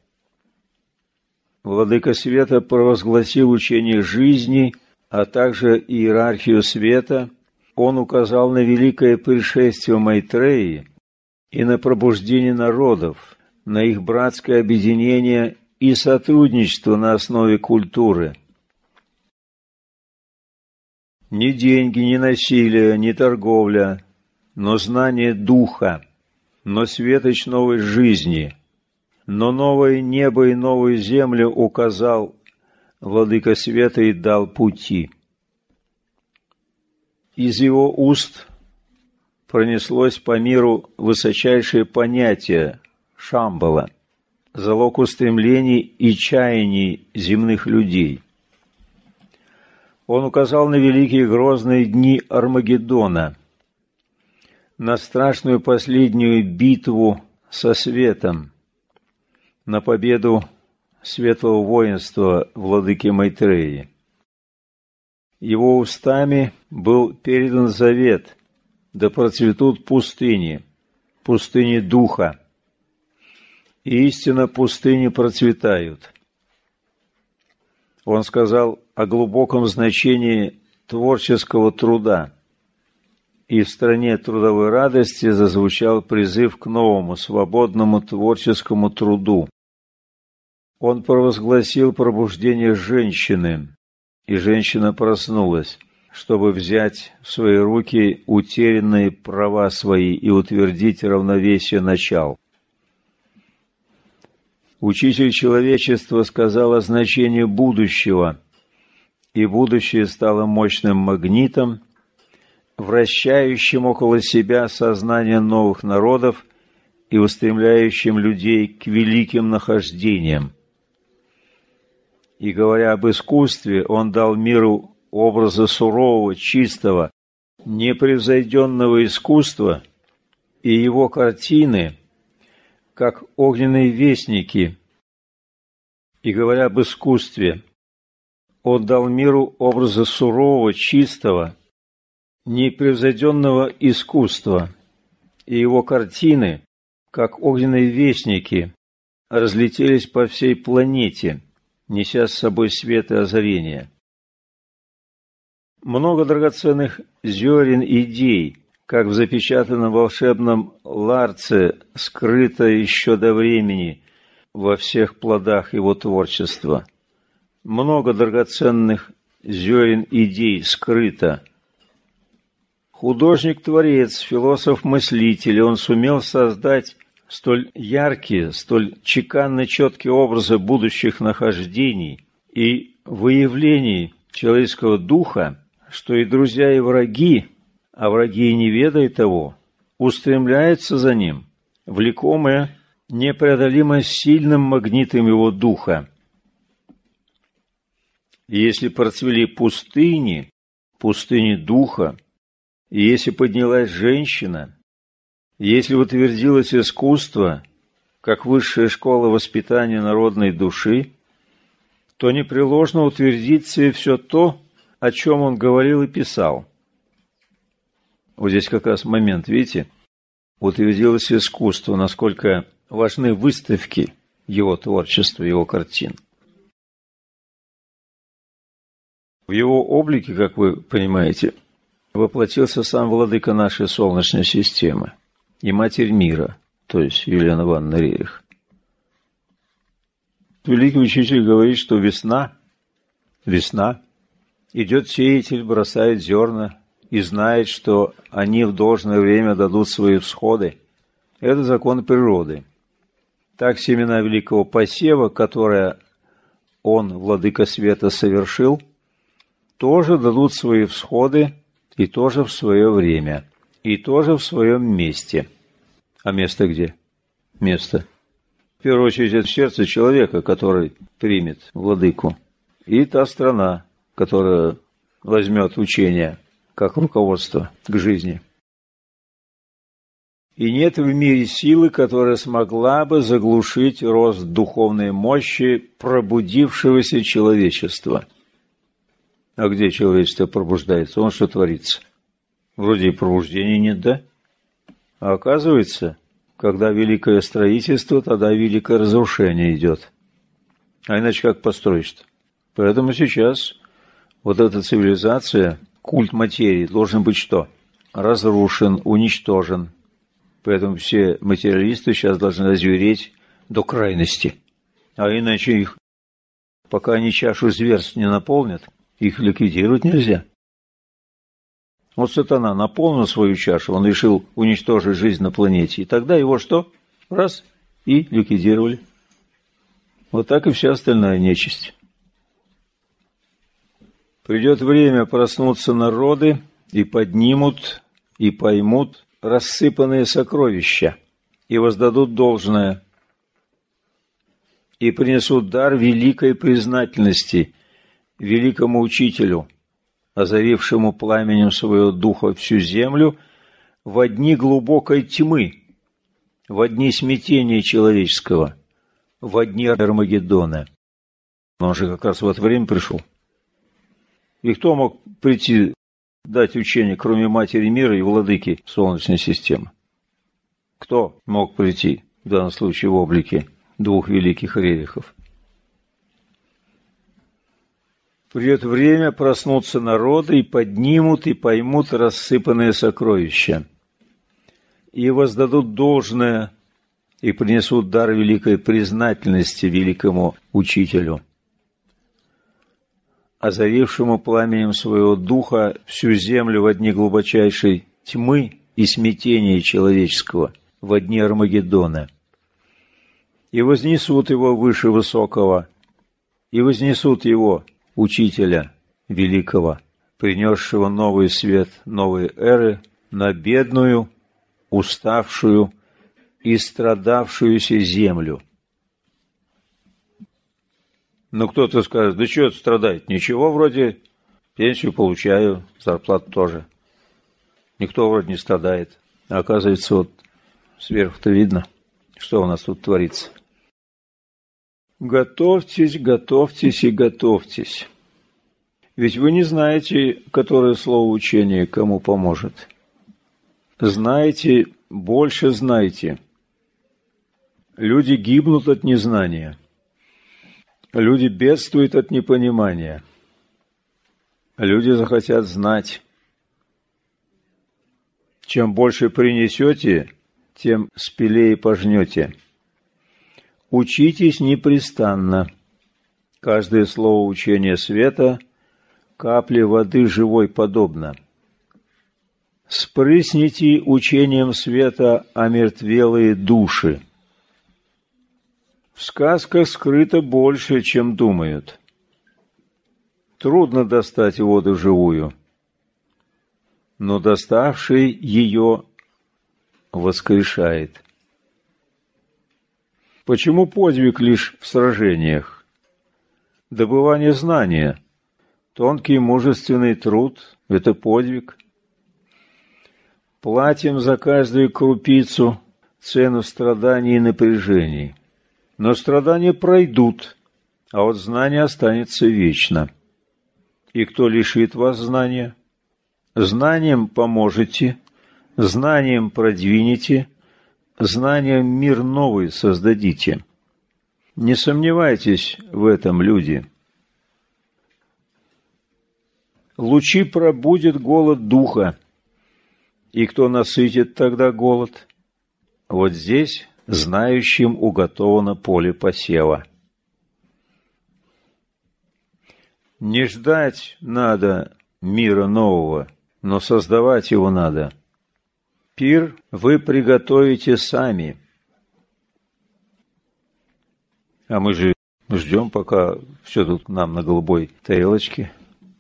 Владыка света провозгласил учение жизни, а также иерархию света. Он указал на великое пришествие Майтреи и на пробуждение народов, на их братское объединение и сотрудничество на основе культуры. Ни деньги, ни насилие, ни торговля, но знание духа, но светоч новой жизни, но новое небо и новую землю указал Владыка света и дал пути. Из его уст пронеслось по миру высочайшее понятие Шамбала, залог устремлений и чаяний земных людей. Он указал на великие грозные дни Армагеддона, на страшную последнюю битву со светом, на победу светлого воинства владыки Майтреи. Его устами был передан завет: да процветут пустыни, пустыни духа, и истинно пустыни процветают. Он сказал о глубоком значении творческого труда, и в стране трудовой радости зазвучал призыв к новому, свободному творческому труду. Он провозгласил пробуждение женщины, и женщина проснулась, чтобы взять в свои руки утерянные права свои и утвердить равновесие начал. Учитель человечества сказал о значении будущего, и будущее стало мощным магнитом, вращающим около себя сознание новых народов и устремляющим людей к великим нахождениям. И говоря об искусстве, он дал миру образы сурового, чистого, непревзойденного искусства и его картины, как огненные вестники. И говоря об искусстве, он дал миру образы сурового, чистого, непревзойденного искусства и его картины, как огненные вестники, разлетелись по всей планете, неся с собой свет и озарение. Много драгоценных зерен идей, как в запечатанном волшебном ларце, скрыто еще до времени во всех плодах его творчества. Много драгоценных зерен идей скрыто. Художник-творец, философ-мыслитель, он сумел создать столь яркие, столь чеканно четкие образы будущих нахождений и выявлений человеческого духа, что и друзья, и враги, а враги и не ведая того, устремляются за ним, влекомые непреодолимо сильным магнитом его духа. И если процвели пустыни, пустыни духа, и если поднялась женщина, и если утвердилось искусство, как высшая школа воспитания народной души, то непреложно утвердится и все то, о чем он говорил и писал. Вот здесь как раз момент, видите, утвердилось искусство, насколько важны выставки его творчества, его картин. В его облике, как вы понимаете, воплотился сам владыка нашей Солнечной системы и Матерь мира, то есть Елена Ивановна Рерих. Великий учитель говорит, что весна, весна, идет сеятель, бросает зерна и знает, что они в должное время дадут свои всходы. Это закон природы. Так семена великого посева, которое он, владыка света, совершил, тоже дадут свои всходы и тоже в свое время, и тоже в своем месте. А место где? Место. В первую очередь, это сердце человека, который примет владыку, и та страна, которая возьмет учение как руководство к жизни. И нет в мире силы, которая смогла бы заглушить рост духовной мощи пробудившегося человечества. А где человечество пробуждается? Он что творится? Вроде и пробуждения нет, да? А оказывается, когда великое строительство, тогда великое разрушение идет. А иначе как построишь-то? Поэтому сейчас вот эта цивилизация, культ материи должен быть что? Разрушен, уничтожен. Поэтому все материалисты сейчас должны озвереть до крайности. А иначе их, пока они чашу зверств не наполнят, их ликвидировать нельзя. Вот сатана наполнил свою чашу, он решил уничтожить жизнь на планете. И тогда его что? Раз, и ликвидировали. Вот так и вся остальная нечисть. Придет время проснуться народы, и поднимут, и поймут рассыпанные сокровища, и воздадут должное, и принесут дар великой признательности великому учителю, озарившему пламенем своего духа всю землю во дни глубокой тьмы, во дни смятения человеческого, во дни Армагеддона. Он же как раз в это время пришел. И кто мог прийти дать учение, кроме Матери мира и Владыки Солнечной системы? Кто мог прийти, в данном случае в облике двух великих рерихов? Придет время проснуться народы, и поднимут, и поймут рассыпанные сокровища, и воздадут должное, и принесут дар великой признательности великому учителю, озарившему пламенем своего духа всю землю во дни глубочайшей тьмы и смятения человеческого, во дни Армагеддона. И вознесут его выше высокого, и вознесут его, учителя великого, принесшего новый свет новой эры на бедную, уставшую и страдавшуюся землю. Ну, кто-то скажет, да что это страдает? Ничего, вроде пенсию получаю, зарплату тоже. Никто вроде не страдает. А оказывается, вот сверху-то видно, что у нас тут творится. Готовьтесь, готовьтесь и готовьтесь. Ведь вы не знаете, которое слово учения кому поможет. Знайте, больше знайте. Люди гибнут от незнания. Люди бедствуют от непонимания. Люди захотят знать. Чем больше принесете, тем спелее пожнете. Учитесь непрестанно. Каждое слово учения света капле воды живой подобно. Спрысните учением света омертвелые души. В сказках скрыто больше, чем думают. трудно достать воду живую, но доставший ее воскрешает. Почему подвиг лишь в сражениях? Добывание знания, тонкий мужественный труд – это подвиг. Платим за каждую крупицу цену страданий и напряжений. Но страдания пройдут, а вот знание останется вечно. И кто лишит вас знания? Знанием поможете, знанием продвинете, знанием мир новый создадите. Не сомневайтесь в этом, люди. Лучи пробудет голод духа, и кто насытит тогда голод? Вот здесь знающим уготовано поле посева. Не ждать надо мира нового, но создавать его надо. Пир вы приготовите сами. А мы же ждем, пока все тут нам на голубой тарелочке.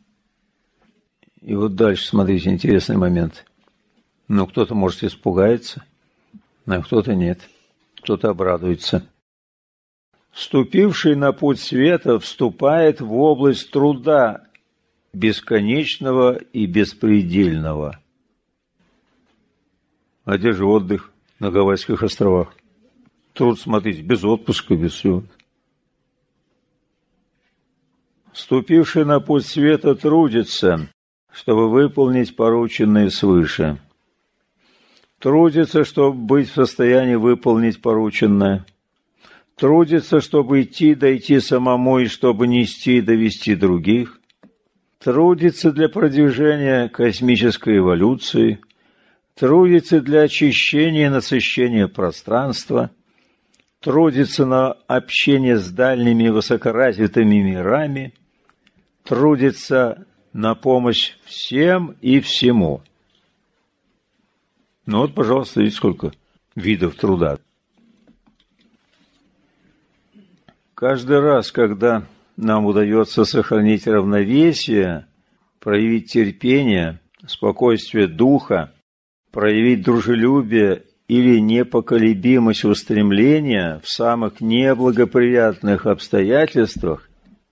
И вот дальше, смотрите, интересный момент. Ну, кто-то, может, испугается, а кто-то нет. Кто-то обрадуется. Вступивший на путь света вступает в область труда бесконечного и беспредельного. А где же отдых на Гавайских островах? Труд, смотрите, без отпуска, без всего. Вступивший на путь света трудится, чтобы выполнить порученное свыше. Трудится, чтобы быть в состоянии выполнить порученное. Трудится, чтобы идти, дойти самому, и чтобы нести и довести других. Трудится для продвижения космической эволюции. Трудится для очищения и насыщения пространства. Трудится на общение с дальними высокоразвитыми мирами. Трудится на помощь всем и всему. Ну вот, пожалуйста, видите, сколько видов труда. Каждый раз, когда нам удается сохранить равновесие, проявить терпение, спокойствие духа, проявить дружелюбие или непоколебимость устремления в самых неблагоприятных обстоятельствах,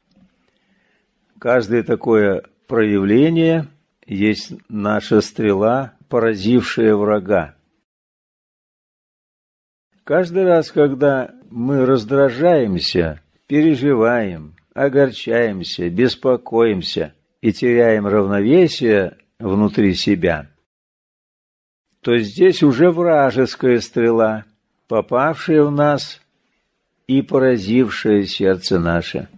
каждое такое проявление есть наша стрела, поразившая врага. Каждый раз, когда мы раздражаемся, переживаем, огорчаемся, беспокоимся и теряем равновесие внутри себя, то здесь уже вражеская стрела, попавшая в нас и поразившая сердце наше.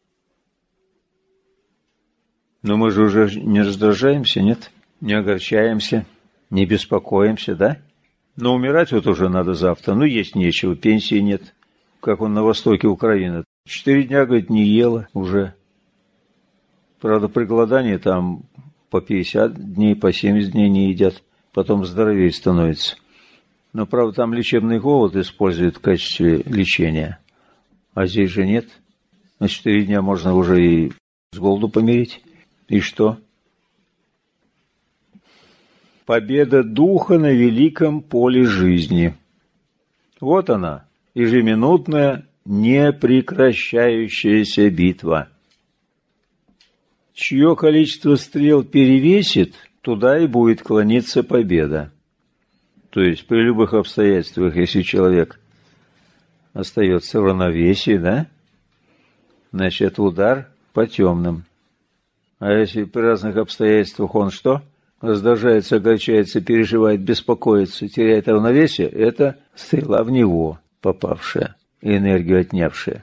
Но мы же уже не раздражаемся, нет? Не огорчаемся, не беспокоимся, да? Но умирать вот уже надо завтра, ну есть нечего, пенсии нет. Как он на востоке Украины. Четыре дня, говорит, не ела уже. Правда, при голодании там по пятьдесят дней, по семьдесят дней не едят, потом здоровее становится. Но, правда, там лечебный голод используют в качестве лечения. А здесь же нет. На четыре дня можно уже и с голоду помереть. И что? Победа духа на великом поле жизни. Вот она, ежеминутная, непрекращающаяся битва. Чье количество стрел перевесит, туда и будет клониться победа. То есть при любых обстоятельствах, если человек остается в равновесии, да, значит удар по темным. А если при разных обстоятельствах он что? Раздражается, огорчается, переживает, беспокоится, теряет равновесие, это стрела в него попавшая, энергию отнявшая.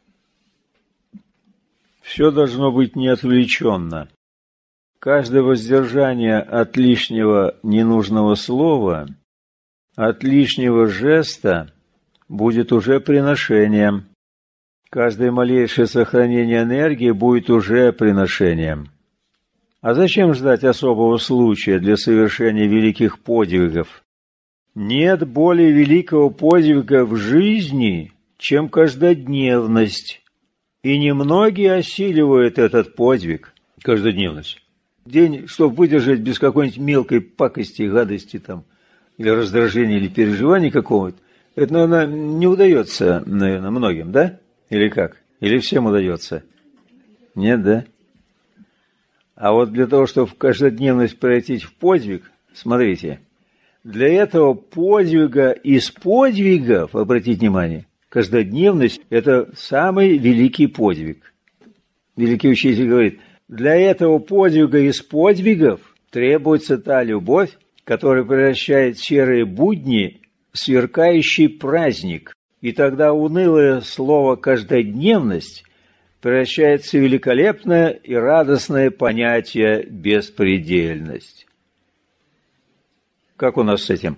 Все должно быть неотвлеченно. Каждое воздержание от лишнего ненужного слова, от лишнего жеста будет уже приношением. Каждое малейшее сохранение энергии будет уже приношением. А зачем ждать особого случая для совершения великих подвигов? Нет более великого подвига в жизни, чем каждодневность, и немногие осиливают этот подвиг. Каждодневность. День, чтобы выдержать без какой-нибудь мелкой пакости, гадости там, или раздражения, или переживания какого-то, это, наверное, не удается, наверное, многим, да? Или как? Или всем удается? Нет, да? А вот для того, чтобы каждодневность превратить в подвиг, смотрите, для этого подвига из подвигов, обратите внимание, каждодневность – это самый великий подвиг. Великий учитель говорит, для этого подвига из подвигов требуется та любовь, которая превращает серые будни в сверкающий праздник. И тогда унылое слово «каждодневность» превращается в великолепное и радостное понятие «беспредельность». Как у нас с этим?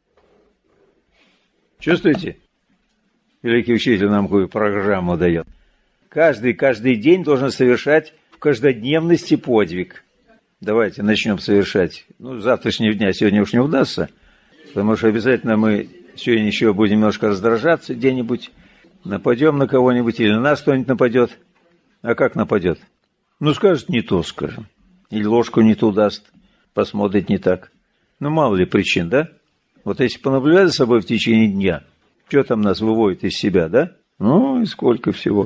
Чувствуете? Великий учитель нам какую программу дает. Каждый, каждый день должен совершать в каждодневности подвиг. Давайте начнем совершать. Ну, с завтрашнего дня сегодня уж не удастся, потому что обязательно мы сегодня еще будем немножко раздражаться где-нибудь, нападем на кого-нибудь или на нас кто-нибудь нападет. А как нападет? Ну, скажет не то, скажем. Или ложку не ту даст, посмотрит не так. Ну, мало ли причин, да? Вот если понаблюдать за собой в течение дня, что там нас выводит из себя, да? Ну, и сколько всего.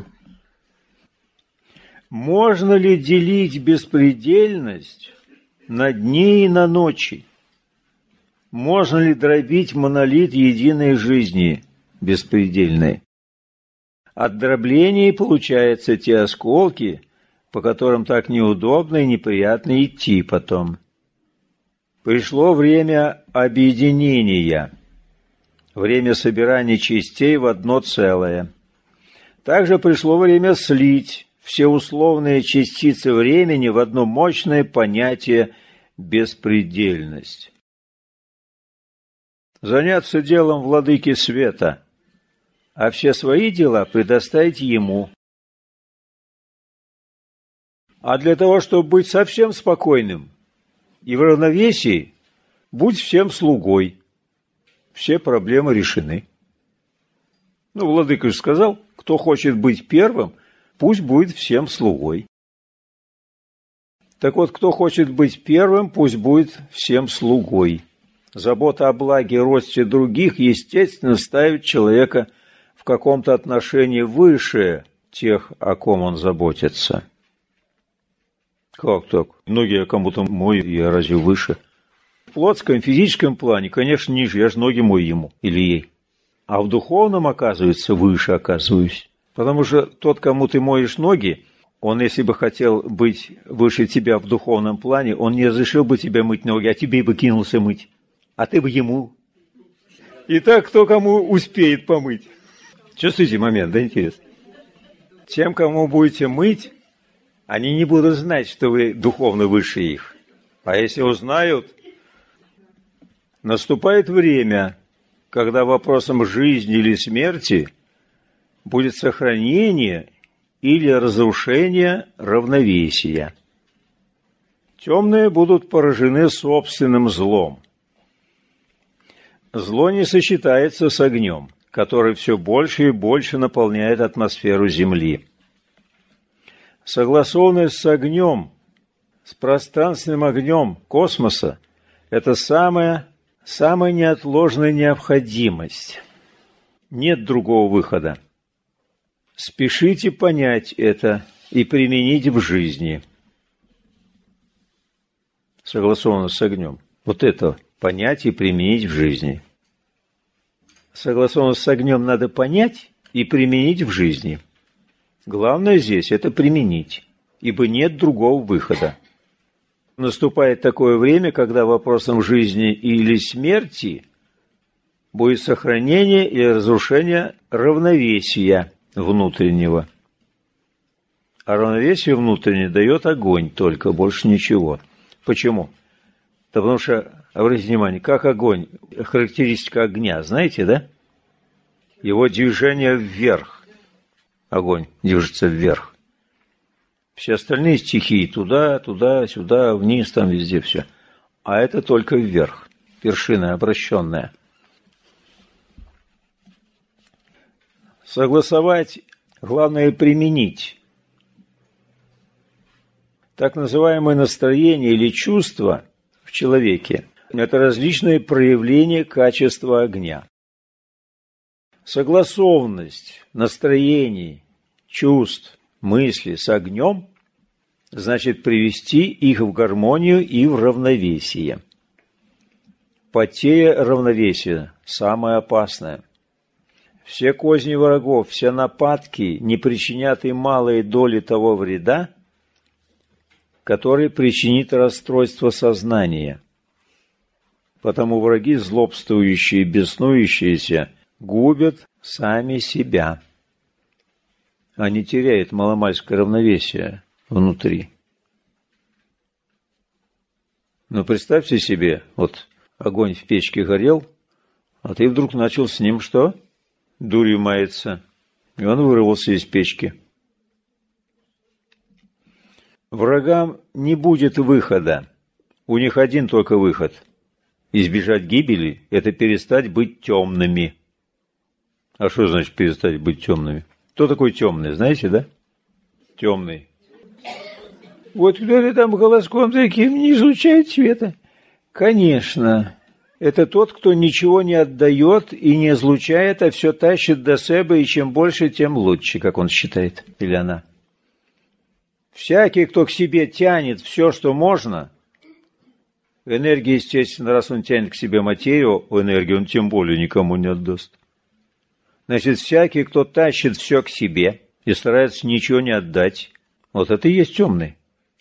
Можно ли делить беспредельность на дни и на ночи? Можно ли дробить монолит единой жизни беспредельной? От дроблений получаются те осколки, по которым так неудобно и неприятно идти потом. Пришло время объединения, время собирания частей в одно целое. Также пришло время слить все условные частицы времени в одно мощное понятие беспредельность. Заняться делом владыки света, а все свои дела предоставить ему. А для того, чтобы быть совсем спокойным и в равновесии, будь всем слугой. Все проблемы решены. Ну, владыка же сказал, кто хочет быть первым, пусть будет всем слугой. Так вот, кто хочет быть первым, пусть будет всем слугой. Забота о благе и росте других, естественно, ставит человека в каком-то отношении выше тех, о ком он заботится. Как так? Ноги я кому-то мою, я разве выше? В плотском, физическом плане, конечно, ниже, я же ноги мою ему или ей. А в духовном, оказывается, выше оказываюсь. Потому что тот, кому ты моешь ноги, он, если бы хотел быть выше тебя в духовном плане, он не разрешил бы тебе мыть ноги, а тебе бы кинулся мыть. А ты бы ему. И так кто кому успеет помыть. Чувствуете момент, да, интересно? Тем, кому будете мыть, они не будут знать, что вы духовно выше их. А если узнают, наступает время, когда вопросом жизни или смерти будет сохранение или разрушение равновесия. Темные будут поражены собственным злом. Зло не сочетается с огнем, который все больше и больше наполняет атмосферу Земли. Согласованность с огнем, с пространственным огнем космоса – это самая, самая неотложная необходимость. Нет другого выхода. Спешите понять это и применить в жизни. Согласованность с огнем. Вот это понять и применить в жизни. Согласованность с огнем надо понять и применить в жизни. Главное здесь – это применить, ибо нет другого выхода. Наступает такое время, когда вопросом жизни или смерти будет сохранение или разрушение равновесия внутреннего. А равновесие внутреннее дает огонь только, больше ничего. Почему? Да потому что, обратите внимание, как огонь, характеристика огня, знаете, да? Его движение вверх. Огонь движется вверх. Все остальные стихии туда, туда, сюда, вниз, там везде все. А это только вверх, вершина обращенная. Согласовать, главное применить. Так называемое настроение или чувство в человеке – это различные проявления качества огня. Согласованность настроений, чувств, мыслей с огнем значит привести их в гармонию и в равновесие. Потеря равновесия – самое опасное. Все козни врагов, все нападки не причинят им малой доли того вреда, который причинит расстройство сознания. Потому враги, злобствующие и беснующиеся, губят сами себя. Они теряют маломальское равновесие внутри. Но представьте себе, вот огонь в печке горел, а ты вдруг начал с ним что? Дурью маяться. И он вырвался из печки. Врагам не будет выхода. У них один только выход. Избежать гибели – это перестать быть темными. А что значит перестать быть темными? Кто такой темный, знаете, да? Темный. Вот кто-то там голоском таким не излучает света. Конечно, это тот, кто ничего не отдает и не излучает, а все тащит до себя, и чем больше, тем лучше, как он считает, или она. Всякий, кто к себе тянет все, что можно, энергия, естественно, раз он тянет к себе материю, энергию он тем более никому не отдаст. Значит, всякий, кто тащит все к себе и старается ничего не отдать, вот это и есть темный.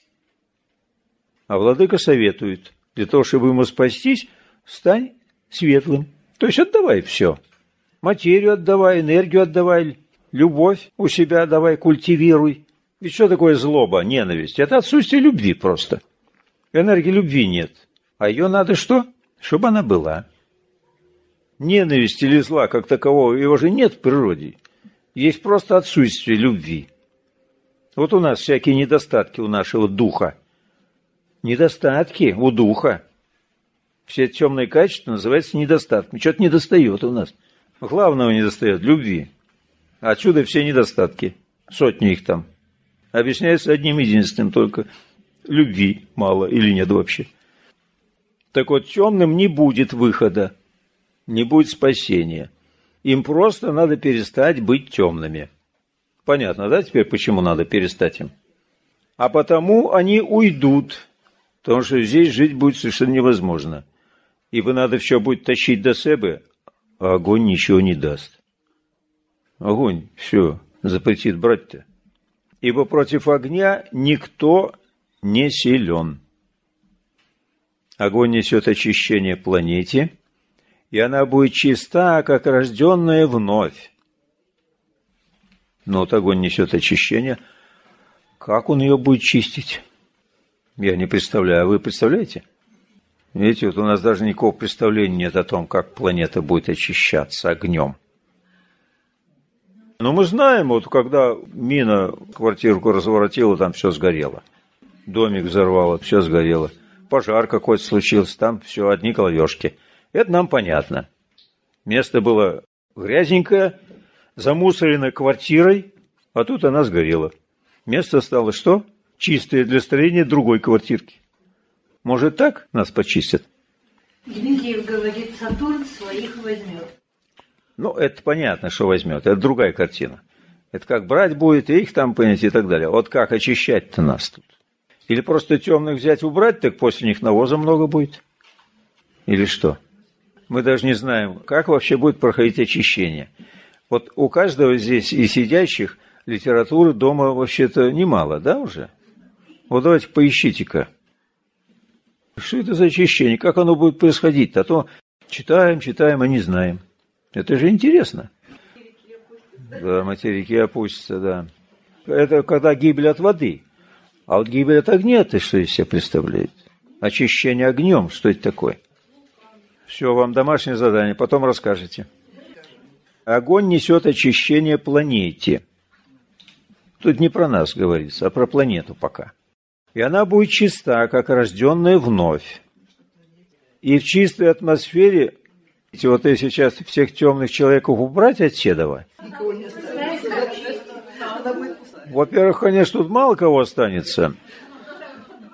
А владыка советует, для того, чтобы ему спастись, стань светлым. То есть отдавай все. Материю отдавай, энергию отдавай, любовь у себя давай, культивируй. Ведь что такое злоба, ненависть? Это отсутствие любви просто. Энергии любви нет. А ее надо что? Чтобы она была. Ненависть или зла как такового, его же нет в природе. Есть просто отсутствие любви. Вот у нас всякие недостатки у нашего духа. Недостатки у духа. Все темные качества называются недостатками. Что-то недостает у нас. Главного недостает – любви. Отсюда все недостатки. Сотни их там. Объясняется одним единственным только. Любви мало или нет вообще. Так вот, темным не будет выхода. Не будет спасения. Им просто надо перестать быть темными. Понятно, да, теперь почему надо перестать им? А потому они уйдут. Потому что здесь жить будет совершенно невозможно. Ибо надо все будет тащить до себя, а огонь ничего не даст. Огонь все запретит брать-то. Ибо против огня никто не силен. Огонь несет очищение планете, и она будет чиста, как рожденная вновь. Но вот огонь несет очищение. Как он ее будет чистить? Я не представляю. А вы представляете? Видите, вот у нас даже никакого представления нет о том, как планета будет очищаться огнем. Но мы знаем, вот когда мина квартирку разворотила, там все сгорело. Домик взорвало, все сгорело. Пожар какой-то случился, там все одни головешки. Это нам понятно. Место было грязненькое, замусорено квартирой, а тут она сгорела. Место стало что? Чистое для строения другой квартирки. Может, так нас почистят? Дмитриев говорит, Сатурн своих возьмет. Ну, это понятно, что возьмет. Это другая картина. Это как брать будет, и их там понять и так далее. Вот как очищать-то нас тут? Или просто темных взять, убрать, так после них навоза много будет? Или что? Мы даже не знаем, как вообще будет проходить очищение. Вот у каждого здесь и сидящих литературы дома вообще-то немало, да, уже? Вот давайте поищите-ка. Что это за очищение? Как оно будет происходить? А то читаем, читаем, а не знаем. Это же интересно. Да, материки опустятся, да. Это когда гибель от воды. А вот гибель от огня, это что из себя представляет? Очищение огнем, что это такое? Все, вам домашнее задание, потом расскажете. Огонь несет очищение планете. Тут не про нас говорится, а про планету пока. И она будет чиста, как рожденная вновь. И в чистой атмосфере, вот если сейчас всех темных человеков убрать от Седова, во-первых, конечно, тут мало кого останется.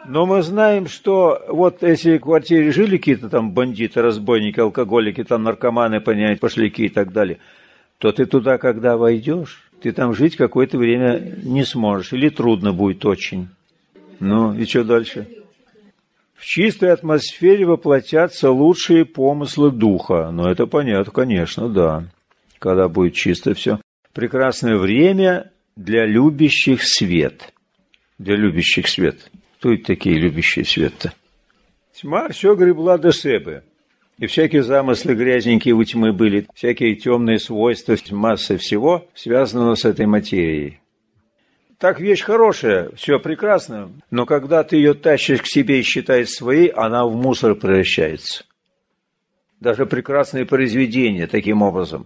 Но мы знаем, что вот если в квартире жили какие-то там бандиты, разбойники, алкоголики, там наркоманы, понять, пошляки и так далее, то ты туда, когда войдешь, ты там жить какое-то время не сможешь, или трудно будет очень. Ну, и что дальше? В чистой атмосфере воплотятся лучшие помыслы духа. Ну, это понятно, конечно, да. Когда будет чисто все. Прекрасное время для любящих свет. Для любящих свет. Кто это такие любящие свет-то? Тьма все гребла до себе. И всякие замыслы грязненькие у тьмы были, всякие темные свойства, масса всего, связанного с этой материей. Так вещь хорошая, все прекрасно, но когда ты ее тащишь к себе и считаешь своей, она в мусор превращается. Даже прекрасные произведения таким образом.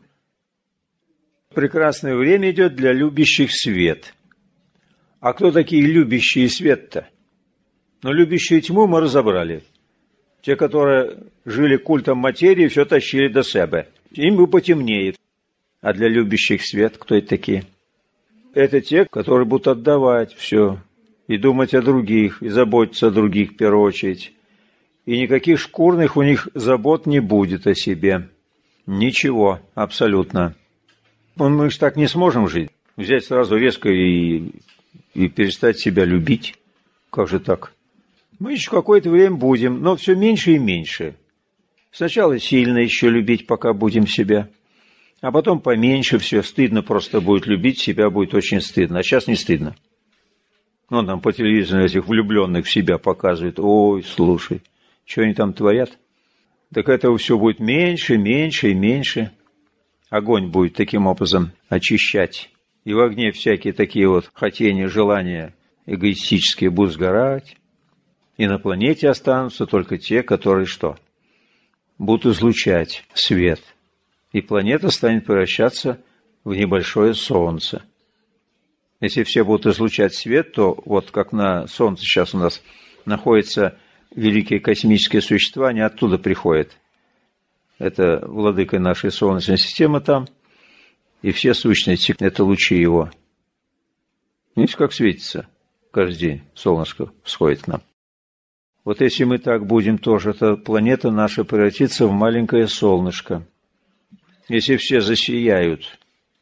Прекрасное время идет для любящих свет. А кто такие любящие свет-то? Ну, любящие тьму мы разобрали. Те, которые жили культом материи, все тащили до себя. Им бы потемнеет. А для любящих свет кто это такие? Это те, которые будут отдавать все, и думать о других, и заботиться о других в первую очередь. И никаких шкурных у них забот не будет о себе. Ничего, абсолютно. Мы же так не сможем жить. Взять сразу резко и, и перестать себя любить. Как же так? Мы еще какое-то время будем, но все меньше и меньше. Сначала сильно еще любить, пока будем себя. А потом поменьше все. Стыдно просто будет любить себя, будет очень стыдно. А сейчас не стыдно. Ну, нам по телевизору этих влюбленных в себя показывают. Ой, слушай, что они там творят? Так этого все будет меньше, меньше и меньше. Огонь будет таким образом очищать. И в огне всякие такие вот хотения, желания эгоистические будут сгорать. И на планете останутся только те, которые что? Будут излучать свет. И планета станет превращаться в небольшое солнце. Если все будут излучать свет, то вот как на солнце сейчас у нас находятся великие космические существа, они оттуда приходят. Это владыка нашей Солнечной системы там, и все сущности – это лучи его. Видите, как светится каждый день солнышко всходит к нам. Вот если мы так будем тоже, то планета наша превратится в маленькое солнышко. Если все засияют.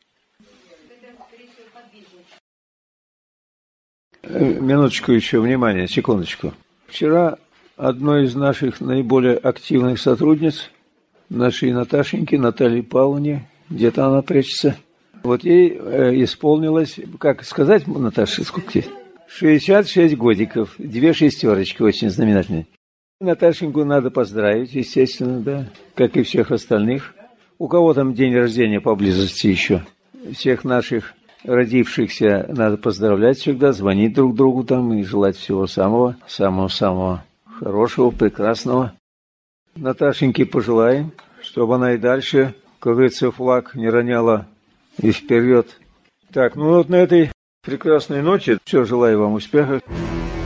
Минуточку еще, внимание, секундочку. Вчера одной из наших наиболее активных сотрудниц, нашей Наташеньки, Натальи Павловне, где-то она прячется, вот ей исполнилось, как сказать, Наташа, сколько тебе? шестьдесят шесть годиков, две шестерочки очень знаменательные. Наташеньку надо поздравить, естественно, да, как и всех остальных. У кого там день рождения поблизости еще? Всех наших родившихся надо поздравлять всегда, звонить друг другу там и желать всего самого, самого-самого хорошего, прекрасного. Наташеньке пожелаем, чтобы она и дальше, как говорится, флаг не роняла и вперед. Так, ну вот на этой прекрасной ночи все, желаю вам успехов.